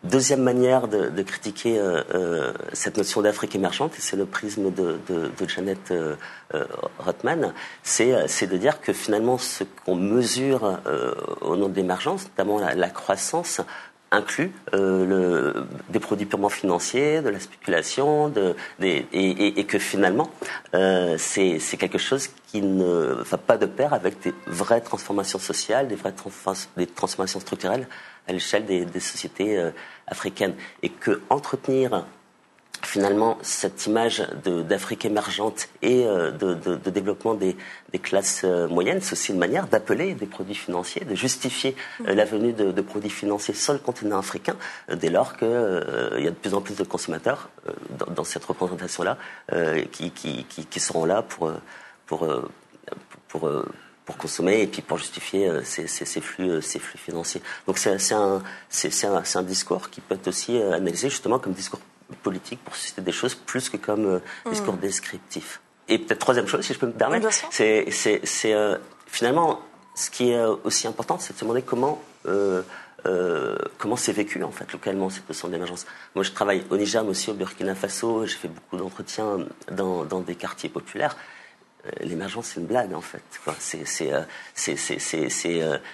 Speaker 2: Deuxième manière de, de critiquer euh, euh, cette notion d'Afrique émergente, et c'est le prisme de, de, de Janet euh, euh, Rothman, c'est, c'est de dire que finalement ce qu'on mesure euh, au nom de l'émergence, notamment la, la croissance, inclut euh, le, des produits purement financiers, de la spéculation, de, des, et, et, et que finalement euh, c'est, c'est quelque chose qui ne va pas de pair avec des vraies transformations sociales, des vraies transform- des transformations structurelles à l'échelle des, des sociétés euh, africaines. Et que entretenir finalement cette image de, d'Afrique émergente et euh, de, de, de développement des, des classes euh, moyennes, c'est aussi une manière d'appeler des produits financiers, de justifier euh, la venue de, de produits financiers sur le continent africain, euh, dès lors qu'il euh, y a de plus en plus de consommateurs euh, dans, dans cette représentation-là euh, qui, qui, qui, qui seront là pour, pour, pour, pour, pour pour consommer et puis pour justifier euh, ces, ces, ces, flux, euh, ces flux financiers. Donc c'est, c'est, un, c'est, c'est, un, c'est un discours qui peut être aussi euh, analysé justement comme discours politique pour susciter des choses plus que comme euh, mmh. discours descriptif. Et peut-être troisième chose, si je peux me permettre, oui, c'est, c'est, c'est euh, finalement ce qui est aussi important, c'est de se demander comment euh, euh, comment c'est vécu en fait localement cette notion d'émergence. Moi, je travaille au Niger, mais aussi au Burkina Faso. J'ai fait beaucoup d'entretiens dans, dans des quartiers populaires. L'émergence, c'est une blague, en fait. Quoi. C'est, c'est, euh, c'est, c'est, c'est, c'est euh,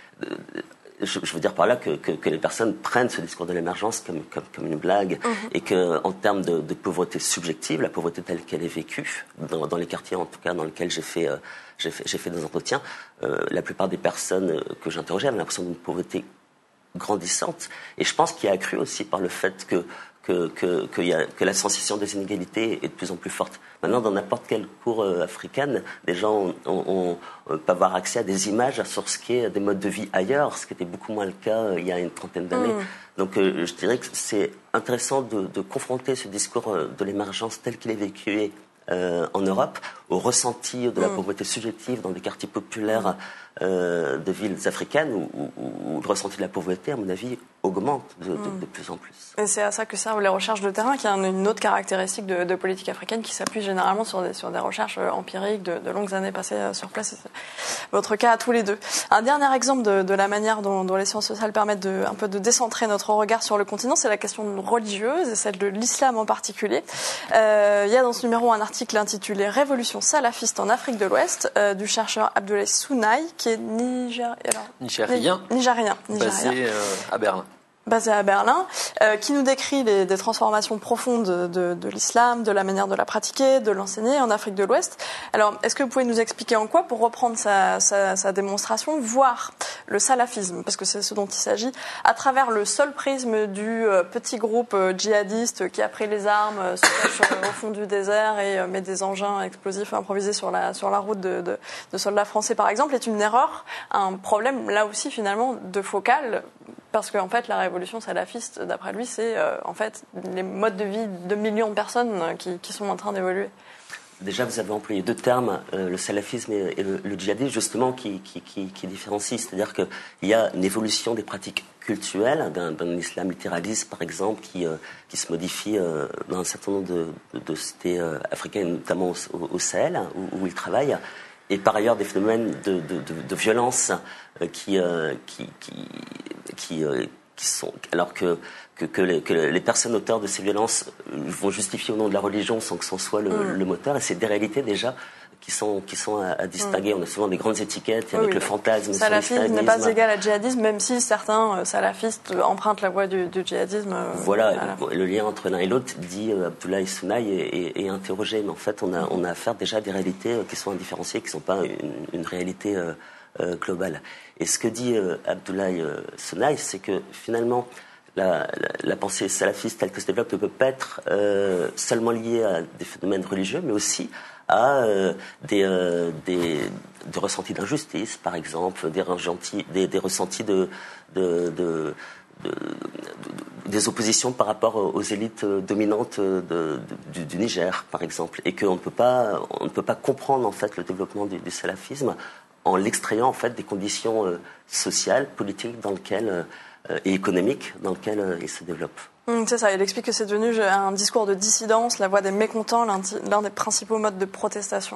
Speaker 2: je, je veux dire par là que, que, que les personnes prennent ce discours de l'émergence comme, comme, comme une blague, mmh. et qu'en termes de, de pauvreté subjective, la pauvreté telle qu'elle est vécue, dans, dans les quartiers en tout cas dans lesquels j'ai fait, euh, j'ai fait, j'ai fait des entretiens, euh, la plupart des personnes que j'interrogeais avaient l'impression d'une pauvreté grandissante. Et je pense qu'il y a accru aussi par le fait que Que, que, que, y a, que la sensation des inégalités est de plus en plus forte. Maintenant, dans n'importe quelle cour euh, africaine, les gens ont, ont, ont, peuvent avoir accès à des images sur ce qui est des modes de vie ailleurs, ce qui était beaucoup moins le cas euh, il y a une trentaine d'années. Mmh. Donc, euh, je dirais que c'est intéressant de, de confronter ce discours euh, de l'émergence tel qu'il est vécu euh, en Europe au ressenti de la mmh. pauvreté subjective dans des quartiers populaires euh, de villes africaines où, où, où le ressenti de la pauvreté, à mon avis, augmente de, mmh. de, de plus en plus.
Speaker 1: Et c'est à ça que servent les recherches de terrain, qui est une autre caractéristique de, de politique africaine qui s'appuie généralement sur des, sur des recherches empiriques de, de longues années passées sur place. C'est votre cas à tous les deux. Un dernier exemple de, de la manière dont, dont les sciences sociales permettent de, un peu de décentrer notre regard sur le continent, c'est la question religieuse et celle de l'islam en particulier. Euh, il y a dans ce numéro un article intitulé « Révolution salafiste en Afrique de l'Ouest euh, » du chercheur Abdoulaye Sounaï, qui est Niger... Alors,
Speaker 3: nigérien,
Speaker 1: nigérien,
Speaker 3: nigérien. basé euh, à Berlin.
Speaker 1: basé à Berlin, euh, qui nous décrit les, des transformations profondes de, de, de l'islam, de la manière de la pratiquer, de l'enseigner en Afrique de l'Ouest. Alors, est-ce que vous pouvez nous expliquer en quoi, pour reprendre sa, sa, sa démonstration, voir le salafisme, parce que c'est ce dont il s'agit, à travers le seul prisme du euh, petit groupe euh, djihadiste qui a pris les armes, euh, se cache euh, au fond du désert et euh, met des engins explosifs improvisés sur la, sur la route de, de, de soldats français, par exemple, est une erreur, un problème, là aussi, finalement, de focal, parce qu'en fait, la révolution salafiste, d'après lui, c'est euh, en fait les modes de vie de millions de personnes qui, qui sont en train d'évoluer.
Speaker 2: Déjà, vous avez employé deux termes, euh, le salafisme et, et le, le djihadisme, justement, qui, qui, qui, qui différencient. C'est-à-dire qu'il y a une évolution des pratiques cultuelles d'un, d'un islam littéraliste, par exemple, qui, euh, qui se modifie euh, dans un certain nombre de, de, de cités euh, africaines, notamment au, au Sahel, où, où il travaille. Et par ailleurs, des phénomènes de, de, de, de violence euh, qui, euh, qui, qui, qui, euh, qui sont, alors que, que, que, les, que les personnes auteurs de ces violences vont justifier au nom de la religion sans que ce soit le, mmh. le moteur. Et c'est des réalités déjà qui sont, qui sont à, à distinguer. Mmh. On a souvent des grandes étiquettes oui, avec oui. le fantasme.
Speaker 1: Salafisme n'est pas égal à djihadisme, même si certains euh, salafistes empruntent la voie du, du djihadisme. Euh,
Speaker 2: voilà, voilà. Le lien entre l'un et l'autre, dit euh, Abdoulaye Sounaï, est, est, est interrogé. Mais en fait, on a, mmh. on a affaire déjà à des réalités euh, qui sont indifférenciées, qui ne sont pas une, une réalité euh, euh, globale. Et ce que dit euh, Abdoulaye euh, Sounaï, c'est que finalement, La, la, la pensée salafiste telle que se développe ne peut pas être euh, seulement liée à des phénomènes religieux, mais aussi à euh, des, euh, des, des ressentis d'injustice, par exemple, des, des, des ressentis de, de, de, de, de, de, des oppositions par rapport aux élites dominantes de, de, du, du Niger, par exemple, et qu'on ne peut pas, on ne peut pas comprendre en fait le développement du, du salafisme en l'extrayant en fait des conditions euh, sociales, politiques dans lesquelles euh, et économique dans lequel euh, il se développe.
Speaker 1: Mmh, c'est ça, il explique que c'est devenu un discours de dissidence, la voix des mécontents, l'un, l'un des principaux modes de protestation.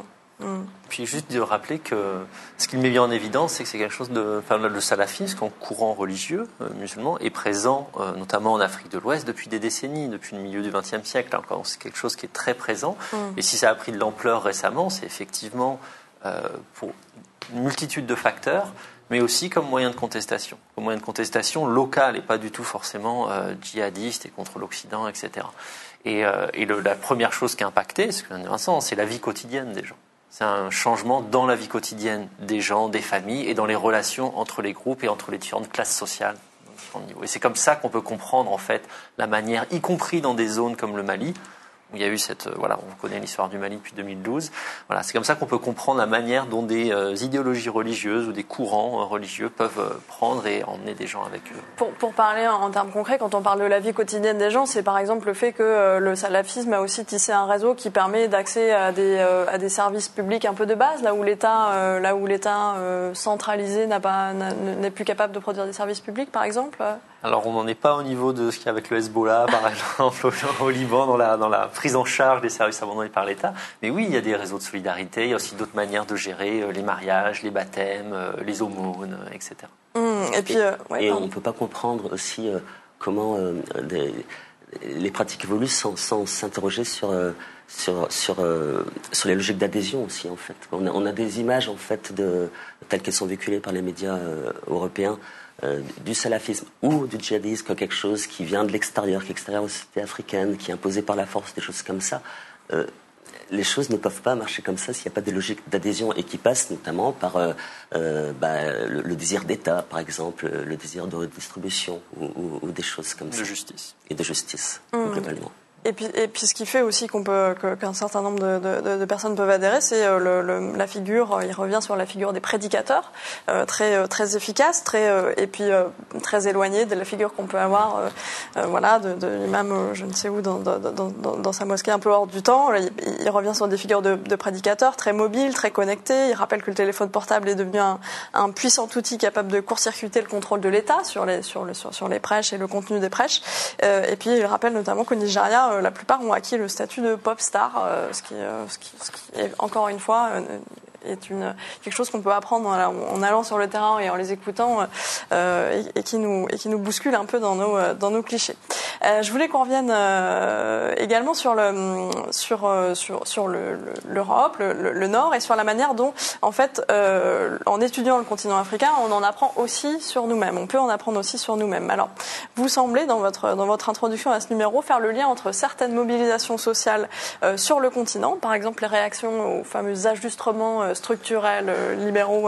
Speaker 1: Mmh.
Speaker 3: Puis juste de rappeler que ce qu'il met bien en évidence, c'est que c'est quelque chose de... Enfin, le salafisme, comme courant religieux euh, musulman, est présent euh, notamment en Afrique de l'Ouest depuis des décennies, depuis le milieu du vingtième siècle. Encore, c'est quelque chose qui est très présent. Mmh. Et si ça a pris de l'ampleur récemment, c'est effectivement euh, pour une multitude de facteurs, mais aussi comme moyen de contestation, comme moyen de contestation local et pas du tout forcément euh, djihadiste et contre l'Occident, et cetera. Et, euh, et le, la première chose qui a impacté, ce que Vincent, c'est la vie quotidienne des gens. C'est un changement dans la vie quotidienne des gens, des familles et dans les relations entre les groupes et entre les différentes classes sociales. Et c'est comme ça qu'on peut comprendre en fait la manière, y compris dans des zones comme le Mali, où il y a eu cette, voilà, on connaît l'histoire du Mali depuis deux mille douze. Voilà, c'est comme ça qu'on peut comprendre la manière dont des euh, idéologies religieuses ou des courants euh, religieux peuvent euh, prendre et emmener des gens avec eux.
Speaker 1: Pour, pour parler en, en termes concrets, quand on parle de la vie quotidienne des gens, c'est par exemple le fait que euh, le salafisme a aussi tissé un réseau qui permet d'accès à des, euh, à des services publics un peu de base, là où l'État, euh, là où l'État euh, centralisé n'a pas, n'a, n'est plus capable de produire des services publics, par exemple.
Speaker 3: Alors, on n'en est pas au niveau de ce qu'il y a avec le Hezbollah, par exemple, au Liban, dans la, dans la prise en charge des services abandonnés par l'État. Mais oui, il y a des réseaux de solidarité, il y a aussi d'autres manières de gérer les mariages, les baptêmes, les aumônes, et cetera.
Speaker 1: Mmh, et puis, euh, ouais,
Speaker 2: et on ne peut pas comprendre aussi euh, comment euh, des, les pratiques évoluent sans, sans s'interroger sur, euh, sur, sur, euh, sur les logiques d'adhésion aussi, en fait. On a, on a des images, en fait, de, telles qu'elles sont véhiculées par les médias euh, européens, Euh, du salafisme ou du djihadisme comme quelque chose qui vient de l'extérieur, qui est extérieur aux sociétés africaines, qui est imposé par la force, des choses comme ça. Euh, les choses ne peuvent pas marcher comme ça s'il n'y a pas des logiques d'adhésion et qui passent notamment par euh, euh, bah, le, le désir d'État, par exemple, le désir de redistribution ou, ou, ou des choses comme
Speaker 3: de
Speaker 2: ça.
Speaker 3: De justice.
Speaker 2: Et de justice,
Speaker 1: mmh.
Speaker 2: globalement.
Speaker 1: Et puis, et puis, ce qui fait aussi qu'on peut, que, qu'un certain nombre de, de, de personnes peuvent adhérer, c'est le, le, la figure. Il revient sur la figure des prédicateurs, euh, très, très efficace, très, euh, et puis euh, très éloigné de la figure qu'on peut avoir, euh, euh, voilà, de, de l'imam, euh, je ne sais où, dans, dans, dans, dans sa mosquée un peu hors du temps. Il, il revient sur des figures de, de prédicateurs très mobiles, très connectés. Il rappelle que le téléphone portable est devenu un, un puissant outil capable de court-circuiter le contrôle de l'État sur les, sur, le, sur, sur les prêches et le contenu des prêches. Euh, et puis, il rappelle notamment qu'au Nigeria, la plupart ont acquis le statut de pop star, euh, ce, qui, euh, ce, qui, ce qui est encore une fois euh, est une, quelque chose qu'on peut apprendre en, en allant sur le terrain et en les écoutant euh, et, et, qui nous, et qui nous bouscule un peu dans nos, dans nos clichés. Euh, je voulais qu'on revienne euh, également sur, le, sur, euh, sur, sur le, le, l'Europe, le, le, le Nord, et sur la manière dont, en fait, euh, en étudiant le continent africain, on en apprend aussi sur nous-mêmes. On peut en apprendre aussi sur nous-mêmes. Alors, vous semblez, dans votre, dans votre introduction à ce numéro, faire le lien entre certaines mobilisations sociales euh, sur le continent, par exemple les réactions aux fameux ajustements euh, structurels euh, libéraux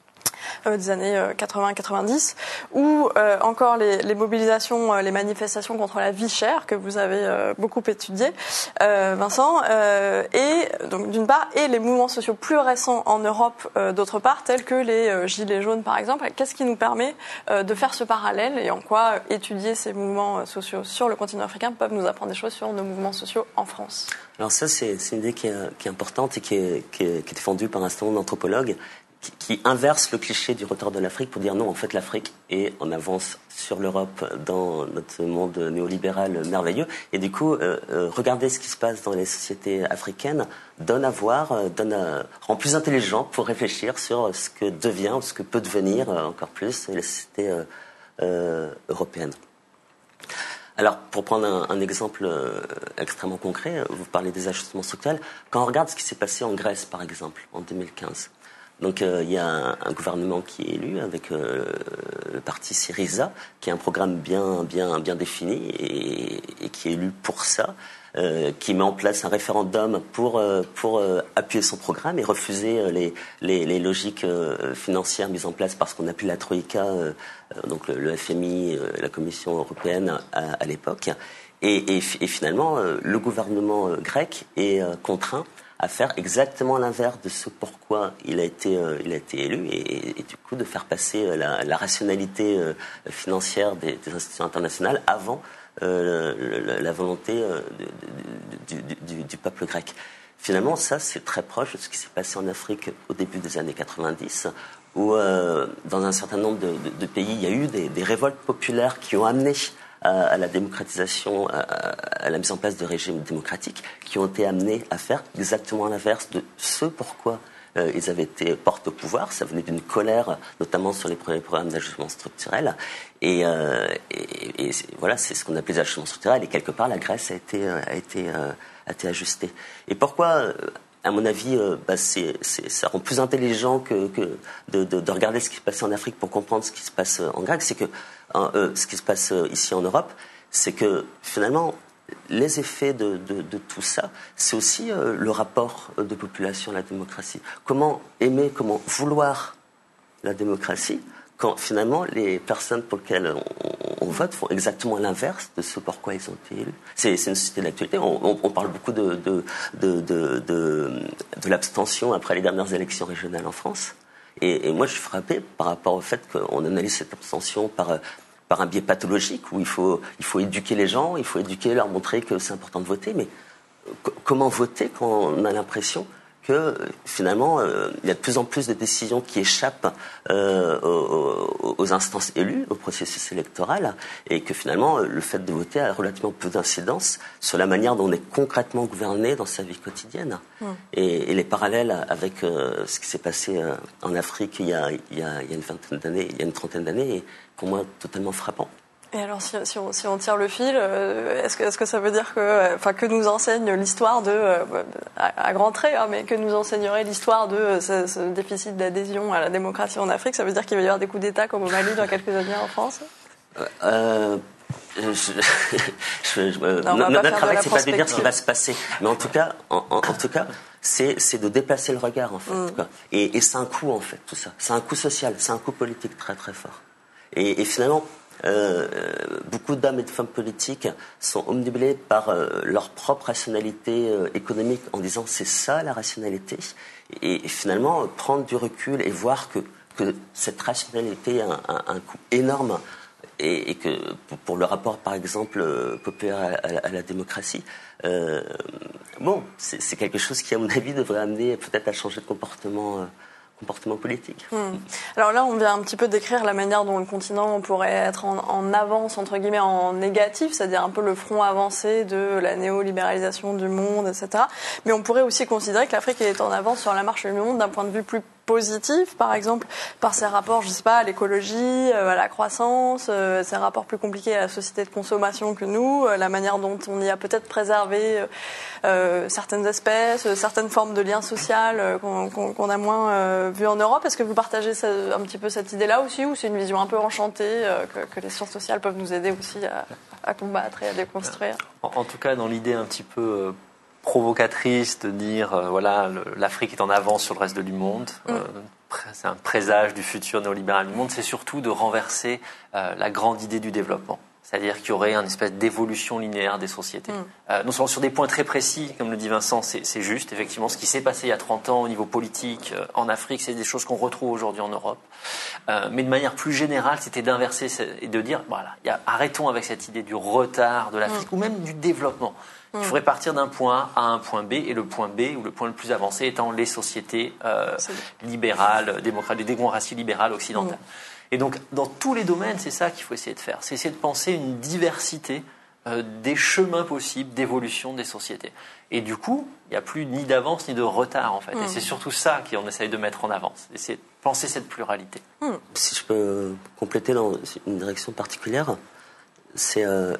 Speaker 1: euh, des années euh, quatre-vingts quatre-vingt-dix, ou euh, encore les, les mobilisations, euh, les manifestations contre la vie chère que vous avez euh, beaucoup étudiées, euh, Vincent, euh, et donc d'une part, et les mouvements sociaux plus récents en Europe euh, d'autre part, tels que les euh, gilets jaunes par exemple. Qu'est-ce qui nous permet euh, de faire ce parallèle et en quoi euh, étudier ces mouvements sociaux sur le continent africain peuvent nous apprendre des choses sur nos mouvements sociaux en France?
Speaker 2: Alors ça, c'est, c'est une idée qui est, qui est importante et qui est, qui est, qui est défendue par un certain nombre d'anthropologues qui, qui inverse le cliché du retard de l'Afrique pour dire non, en fait, l'Afrique est en avance sur l'Europe dans notre monde néolibéral merveilleux. Et du coup, euh, euh, regarder ce qui se passe dans les sociétés africaines donne à voir, euh, donne à, rend plus intelligent pour réfléchir sur ce que devient, ce que peut devenir euh, encore plus les sociétés euh, euh, européennes. Alors, pour prendre un, un exemple euh, extrêmement concret, vous parlez des ajustements structurels. Quand on regarde ce qui s'est passé en Grèce, par exemple, en deux mille quinze, donc euh, il y a un, un gouvernement qui est élu avec euh, le parti Syriza, qui a un programme bien, bien, bien défini et, et qui est élu pour ça, euh, qui met en place un référendum pour, euh, pour euh, appuyer son programme et refuser euh, les, les, les logiques euh, financières mises en place par ce qu'on appelle la Troïka, euh, donc le, le F M I, euh, la Commission européenne à, à l'époque. Et, et, et finalement, euh, le gouvernement euh, grec est euh, contraint à faire exactement l'inverse de ce pourquoi il a été, euh, il a été élu et, et, et du coup de faire passer euh, la, la rationalité euh, financière des, des institutions internationales avant euh, le, le, la volonté euh, de, du, du, du, du peuple grec. Finalement, ça, c'est très proche de ce qui s'est passé en Afrique au début des années quatre-vingt-dix, où euh, dans un certain nombre de, de, de pays, il y a eu des, des révoltes populaires qui ont amené à, à la démocratisation, à, à la mise en place de régimes démocratiques qui ont été amenés à faire exactement l'inverse de ce pourquoi euh, ils avaient été portés au pouvoir. Ça venait d'une colère, notamment sur les premiers programmes d'ajustement structurel. Et, euh, et, et voilà, c'est ce qu'on appelait les ajustements structurels. Et quelque part, la Grèce a été, a été, euh, a été ajustée. Et pourquoi à mon avis, euh, bah c'est, c'est, ça rend plus intelligent que, que de, de, de regarder ce qui se passe en Afrique pour comprendre ce qui se passe en Grèce. C'est que hein, euh, ce qui se passe ici en Europe, c'est que finalement, les effets de, de, de tout ça, c'est aussi euh, le rapport de population à la démocratie. Comment aimer, comment vouloir la démocratie quand finalement les personnes pour lesquelles on, on vote font exactement l'inverse de ce pourquoi ils ont été élus. C'est, c'est une société d'actualité. On, on, on parle beaucoup de, de, de, de, de, de l'abstention après les dernières élections régionales en France. Et, et moi, je suis frappé par rapport au fait qu'on analyse cette abstention par, par un biais pathologique où il faut, il faut éduquer les gens, il faut éduquer, leur montrer que c'est important de voter. Mais c- comment voter quand on a l'impression que finalement, euh, il y a de plus en plus de décisions qui échappent euh, aux, aux instances élues, au processus électoral, et que finalement, le fait de voter a relativement peu d'incidence sur la manière dont on est concrètement gouverné dans sa vie quotidienne. Mmh. Et, et les parallèles avec euh, ce qui s'est passé euh, en Afrique il y, a, il, y a, il y a une vingtaine d'années, il y a une trentaine d'années, est pour moi totalement frappant.
Speaker 1: Et alors, si, si, on, si on tire le fil, euh, est-ce que, est-ce que ça veut dire que, enfin, que nous enseigne l'histoire de, euh, à, à grands traits, hein, mais que nous enseignerait l'histoire de euh, ce, ce déficit d'adhésion à la démocratie en Afrique? Ça veut dire qu'il va y avoir des coups d'État comme au Mali dans quelques années en France?
Speaker 2: euh, je, je, je, non, notre notre travail, c'est pas de dire ce qui va se passer, mais en tout cas, en, en, en tout cas, c'est, c'est de déplacer le regard, en fait. Mm. Quoi. Et, et c'est un coût, en fait, tout ça. C'est un coût social, c'est un coût politique très très fort. Et, et finalement. Euh, beaucoup d'hommes et de femmes politiques sont omnibulés par euh, leur propre rationalité euh, économique en disant c'est ça la rationalité et, et finalement euh, prendre du recul et voir que, que cette rationalité a un, un, un coût énorme et, et que pour, pour le rapport par exemple euh, populaire à, à, à la démocratie euh, bon c'est, c'est quelque chose qui à mon avis devrait amener peut-être à changer de comportement euh, comportement politique.
Speaker 1: Hmm. Alors là, on vient un petit peu décrire la manière dont le continent pourrait être en, en avance, entre guillemets, en négatif, c'est-à-dire un peu le front avancé de la néolibéralisation du monde, et cetera. Mais on pourrait aussi considérer que l'Afrique est en avance sur la marche du monde d'un point de vue plus positif, par exemple, par ses rapports, je sais pas, à l'écologie, à la croissance, ses rapports plus compliqués à la société de consommation que nous, la manière dont on y a peut-être préservé euh, certaines espèces, certaines formes de liens sociaux qu'on, qu'on, qu'on a moins euh, vu en Europe. Est-ce que vous partagez ce, un petit peu cette idée-là aussi, ou c'est une vision un peu enchantée euh, que, que les sciences sociales peuvent nous aider aussi à, à combattre et à déconstruire?
Speaker 3: En, en tout cas, dans l'idée un petit peu euh, provocatrice de dire euh, voilà le, l'Afrique est en avance sur le reste du monde, mm. euh, c'est un présage du futur néolibéral du monde, c'est surtout de renverser euh, la grande idée du développement. C'est-à-dire qu'il y aurait une espèce d'évolution linéaire des sociétés. Mm. Euh, non seulement sur des points très précis, comme le dit Vincent, c'est, c'est juste. Effectivement, ce qui s'est passé il y a trente ans au niveau politique euh, en Afrique, c'est des choses qu'on retrouve aujourd'hui en Europe. Euh, mais de manière plus générale, c'était d'inverser et de dire, voilà, y a, arrêtons avec cette idée du retard de l'Afrique, mm. ou même du développement. Il faudrait partir d'un point A à un point B, et le point B, ou le point le plus avancé, étant les sociétés euh, libérales, démocratiques, des démocraties libérales occidentales. Mmh. Et donc, dans tous les domaines, c'est ça qu'il faut essayer de faire. C'est essayer de penser une diversité euh, des chemins possibles d'évolution des sociétés. Et du coup, il n'y a plus ni d'avance ni de retard, en fait. Mmh. Et c'est surtout ça qu'on essaye de mettre en avance, essayer de penser cette pluralité.
Speaker 2: Mmh. Si je peux compléter dans une direction particulière, c'est... Euh,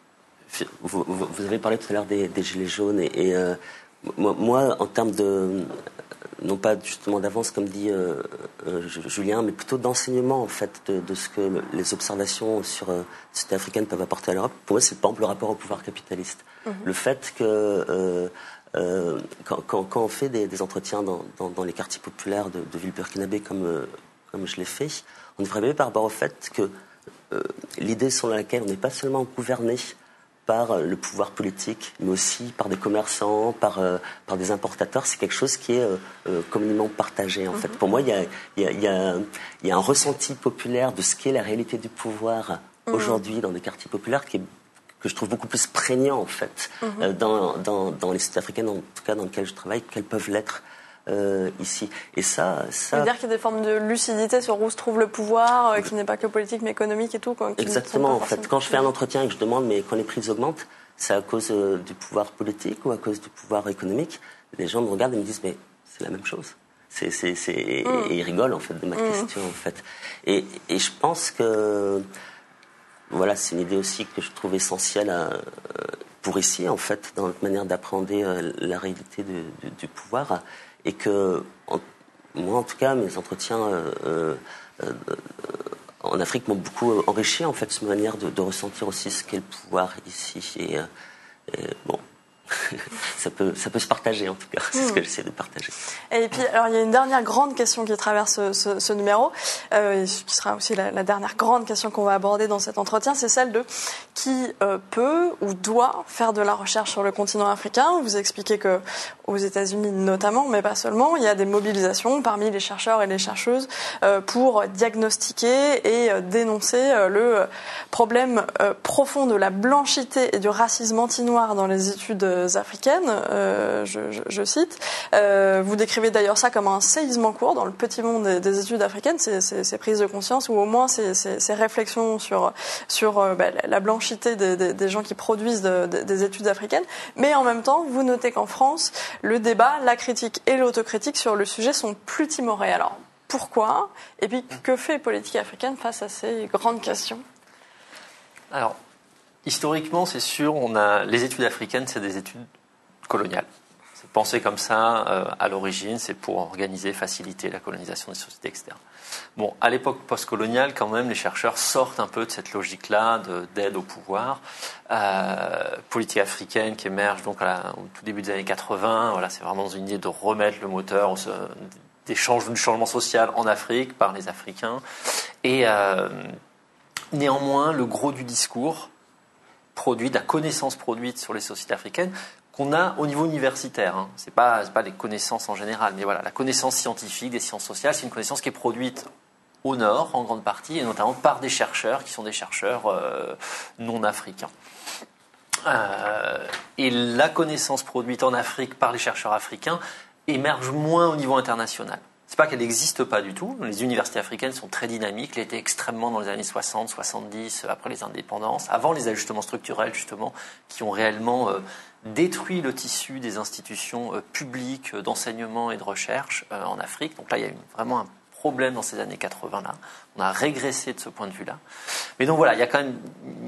Speaker 2: Vous, vous, vous avez parlé tout à l'heure des, des gilets jaunes et, et euh, moi, moi, en termes de, non pas justement d'avance comme dit euh, euh, Julien, mais plutôt d'enseignement en fait de, de ce que les observations sur euh, la société africaine peuvent apporter à l'Europe. Pour moi, c'est par exemple le rapport au pouvoir capitaliste. Mm-hmm. Le fait que euh, euh, quand, quand, quand on fait des, des entretiens dans, dans, dans les quartiers populaires de, de villes burkinabé comme euh, comme je l'ai fait, on est vraiment par rapport au fait que euh, l'idée selon laquelle on n'est pas seulement gouverné par le pouvoir politique, mais aussi par des commerçants, par, euh, par des importateurs, c'est quelque chose qui est euh, euh, communément partagé. En mm-hmm. fait, pour moi, il y a, y, a, y, a, y a un ressenti populaire de ce qu'est la réalité du pouvoir mm-hmm. aujourd'hui dans des quartiers populaires qui est, que je trouve beaucoup plus prégnant en fait mm-hmm. euh, dans, dans, dans les sociétés africaines, en tout cas dans lesquelles je travaille, qu'elles peuvent l'être euh, ici. Et ça, ça.
Speaker 1: Ça veut dire qu'il y a des formes de lucidité sur où se trouve le pouvoir, euh, qui n'est pas que politique mais économique et tout. Quoi,
Speaker 2: Exactement. En fait, quand je fais un entretien et que je demande mais quand les prix augmentent, c'est à cause euh, du pouvoir politique ou à cause du pouvoir économique, les gens me regardent et me disent mais c'est la même chose. C'est, c'est, c'est... Mm. Et ils rigolent en fait de ma mm. question en fait. Et, et je pense que voilà, c'est une idée aussi que je trouve essentielle à, pour ici en fait dans notre manière d'appréhender la réalité de, de, du pouvoir et que en, moi en tout cas mes entretiens euh, euh, euh, en Afrique m'ont beaucoup enrichi en fait cette manière de, de ressentir aussi ce qu'est le pouvoir ici et, et bon. ça peut, ça peut se partager en tout cas, c'est mmh. ce que j'essaie de partager.
Speaker 1: Et puis, alors il y a une dernière grande question qui traverse ce, ce, ce numéro, euh, qui sera aussi la, la dernière grande question qu'on va aborder dans cet entretien, c'est celle de qui euh, peut ou doit faire de la recherche sur le continent africain. Vous expliquez que aux États-Unis notamment, mais pas seulement, il y a des mobilisations parmi les chercheurs et les chercheuses euh, pour diagnostiquer et euh, dénoncer euh, le problème euh, profond de la blanchité et du racisme anti-noir dans les études africaines, euh, je, je, je cite. Euh, vous décrivez d'ailleurs ça comme un séisme en cours dans le petit monde des, des études africaines, ces, ces, ces prises de conscience ou au moins ces, ces, ces réflexions sur, sur euh, bah, la blanchité des, des, des gens qui produisent de, de, des études africaines. Mais en même temps, vous notez qu'en France, le débat, la critique et l'autocritique sur le sujet sont plus timorés. Alors, pourquoi ? Et puis, que fait politique africaine face à ces grandes questions ?
Speaker 3: Alors, historiquement, c'est sûr, on a les études africaines, c'est des études coloniales. C'est pensé comme ça euh, à l'origine, c'est pour organiser, faciliter la colonisation des sociétés, et cetera. Bon, à l'époque postcoloniale, quand même, les chercheurs sortent un peu de cette logique-là de, d'aide au pouvoir. Euh, politique africaine qui émerge donc à la, au tout début des années quatre-vingts. Voilà, c'est vraiment dans une idée de remettre le moteur des change, du changement social en Afrique par les Africains. Et euh, néanmoins, le gros du discours produit, de la connaissance produite sur les sociétés africaines qu'on a au niveau universitaire. Hein. C'est pas, c'est pas les connaissances en général, mais voilà, la connaissance scientifique des sciences sociales, c'est une connaissance qui est produite au Nord, en grande partie, et notamment par des chercheurs qui sont des chercheurs euh, non africains. Euh, et la connaissance produite en Afrique par les chercheurs africains émerge moins au niveau international. C'est pas qu'elle n'existe pas du tout. Les universités africaines sont très dynamiques. Elles étaient extrêmement dans les années soixante, soixante-dix, après les indépendances, avant les ajustements structurels, justement, qui ont réellement euh, détruit le tissu des institutions euh, publiques d'enseignement et de recherche euh, en Afrique. Donc là, il y a eu vraiment un problème dans ces années quatre-vingts-là. On a régressé de ce point de vue-là. Mais donc voilà, il y a quand même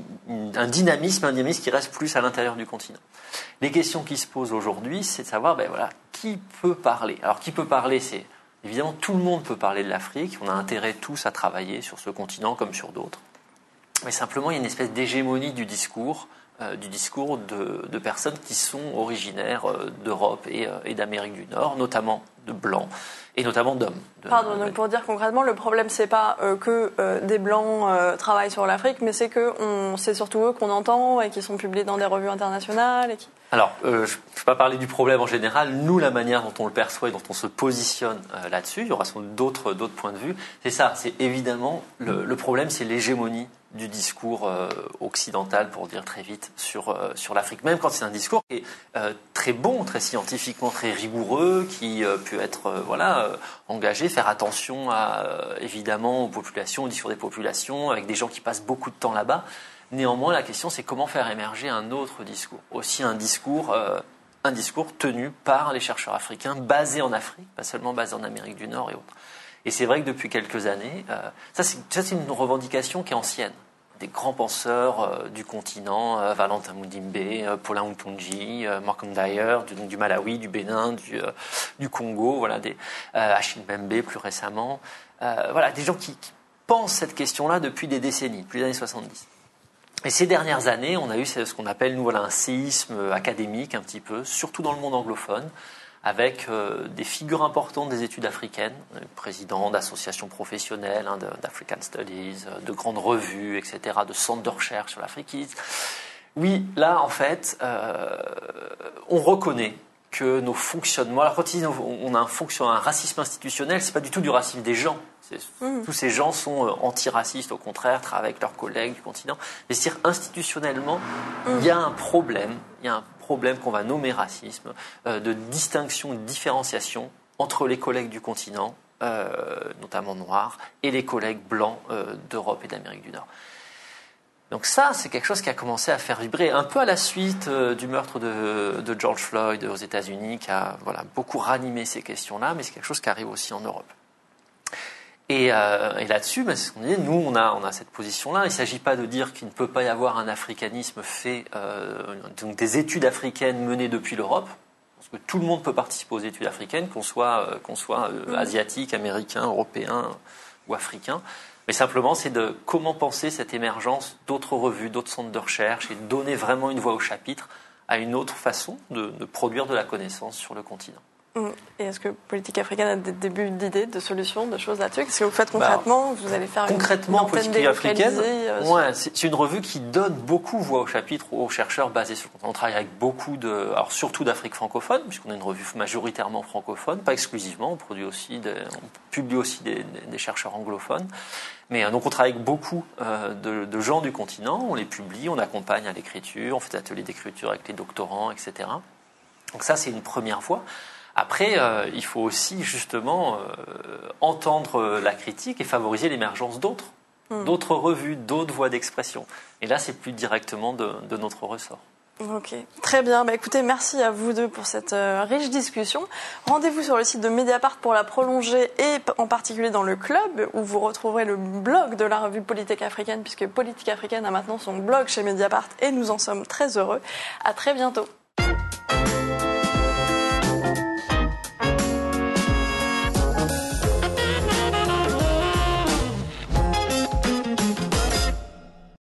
Speaker 3: un dynamisme, un dynamisme qui reste plus à l'intérieur du continent. Les questions qui se posent aujourd'hui, c'est de savoir, ben voilà, qui peut parler ? Alors, qui peut parler, c'est évidemment, tout le monde peut parler de l'Afrique. On a intérêt tous à travailler sur ce continent comme sur d'autres. Mais simplement, il y a une espèce d'hégémonie du discours, euh, du discours de, de personnes qui sont originaires euh, d'Europe et, euh, et d'Amérique du Nord, notamment de blancs et notamment d'hommes. De,
Speaker 1: Pardon, donc pour dire concrètement, le problème, c'est pas euh, que euh, des blancs euh, travaillent sur l'Afrique, mais c'est que on, c'est surtout eux qu'on entend et qui sont publiés dans des revues internationales. Et qui...
Speaker 3: Alors, euh, je ne vais pas parler du problème en général. Nous, la manière dont on le perçoit et dont on se positionne euh, là-dessus, il y aura sans doute d'autres, d'autres points de vue. C'est ça, c'est évidemment, le, le problème, c'est l'hégémonie du discours euh, occidental, pour dire très vite, sur, euh, sur l'Afrique. Même quand c'est un discours qui est euh, très bon, très scientifiquement, très rigoureux, qui euh, peut être euh, voilà, euh, engagé, faire attention à, euh, évidemment aux populations, au discours des populations, avec des gens qui passent beaucoup de temps là-bas. Néanmoins, la question, c'est comment faire émerger un autre discours. Aussi un discours, euh, un discours tenu par les chercheurs africains, basés en Afrique, pas seulement basés en Amérique du Nord et autres. Et c'est vrai que depuis quelques années, euh, ça, c'est, ça c'est une revendication qui est ancienne. Des grands penseurs euh, du continent, euh, Valentin Mudimbe, euh, Paulin Ntunji, euh, Morgan Dyer, du, du Malawi, du Bénin, du, euh, du Congo, voilà, des euh, Achille Mbembe plus récemment. Euh, voilà, des gens qui, qui pensent cette question-là depuis des décennies, depuis les années soixante-dix. Et ces dernières années, on a eu ce qu'on appelle, nous, voilà, un séisme académique un petit peu, surtout dans le monde anglophone, avec euh, des figures importantes des études africaines, euh, présidents d'associations professionnelles, hein, de, d'African Studies, euh, de grandes revues, et cetera, de centres de recherche sur l'Afrique. Oui, là, en fait, euh, on reconnaît que nos fonctionnements... Alors, quand ils disent on a un, fonction, un racisme institutionnel, c'est pas du tout du racisme des gens. C'est, mmh. Tous ces gens sont euh, antiracistes, au contraire, travaillent avec leurs collègues du continent. Mais c'est-à-dire, institutionnellement, il mmh. y a un problème, il y a un problème qu'on va nommer racisme, euh, de distinction, de différenciation entre les collègues du continent, euh, notamment noirs, et les collègues blancs euh, d'Europe et d'Amérique du Nord. Donc ça, c'est quelque chose qui a commencé à faire vibrer, un peu à la suite euh, du meurtre de, de George Floyd aux États-Unis, qui a voilà, beaucoup ranimé ces questions-là, mais c'est quelque chose qui arrive aussi en Europe. Et, euh, et là-dessus, ben, c'est ce qu'on dit, nous, on a, on a cette position-là. Il ne s'agit pas de dire qu'il ne peut pas y avoir un africanisme fait, euh, donc des études africaines menées depuis l'Europe, parce que tout le monde peut participer aux études africaines, qu'on soit, euh, qu'on soit euh, asiatique, américain, européen ou africain. Mais simplement, c'est de comment penser cette émergence d'autres revues, d'autres centres de recherche et donner vraiment une voix au chapitre à une autre façon de, de produire de la connaissance sur le continent.
Speaker 1: Et est-ce que Politique africaine a des débuts d'idées, de solutions, de choses là-dessus? Qu'est-ce que vous faites concrètement?
Speaker 3: bah,
Speaker 1: vous allez faire
Speaker 3: concrètement,
Speaker 1: une
Speaker 3: Politique africaine,
Speaker 1: euh,
Speaker 3: ouais, c'est une revue qui donne beaucoup voix au chapitre aux chercheurs basés sur le continent. On travaille avec beaucoup de, alors surtout d'Afrique francophone, puisqu'on est une revue majoritairement francophone, pas exclusivement. On produit aussi, des, on publie aussi des, des, des chercheurs anglophones. Mais donc on travaille avec beaucoup euh, de, de gens du continent. On les publie, on accompagne à l'écriture, on fait des ateliers d'écriture avec les doctorants, et cetera. Donc ça, c'est une première voie. Après, euh, il faut aussi justement euh, entendre la critique et favoriser l'émergence d'autres, mmh. d'autres revues, d'autres voies d'expression. Et là, c'est plus directement de, de notre ressort.
Speaker 1: Ok, très bien. Bah, écoutez, merci à vous deux pour cette euh, riche discussion. Rendez-vous sur le site de Mediapart pour la prolonger et en particulier dans le club où vous retrouverez le blog de la revue Politique africaine puisque Politique africaine a maintenant son blog chez Mediapart et nous en sommes très heureux. À très bientôt.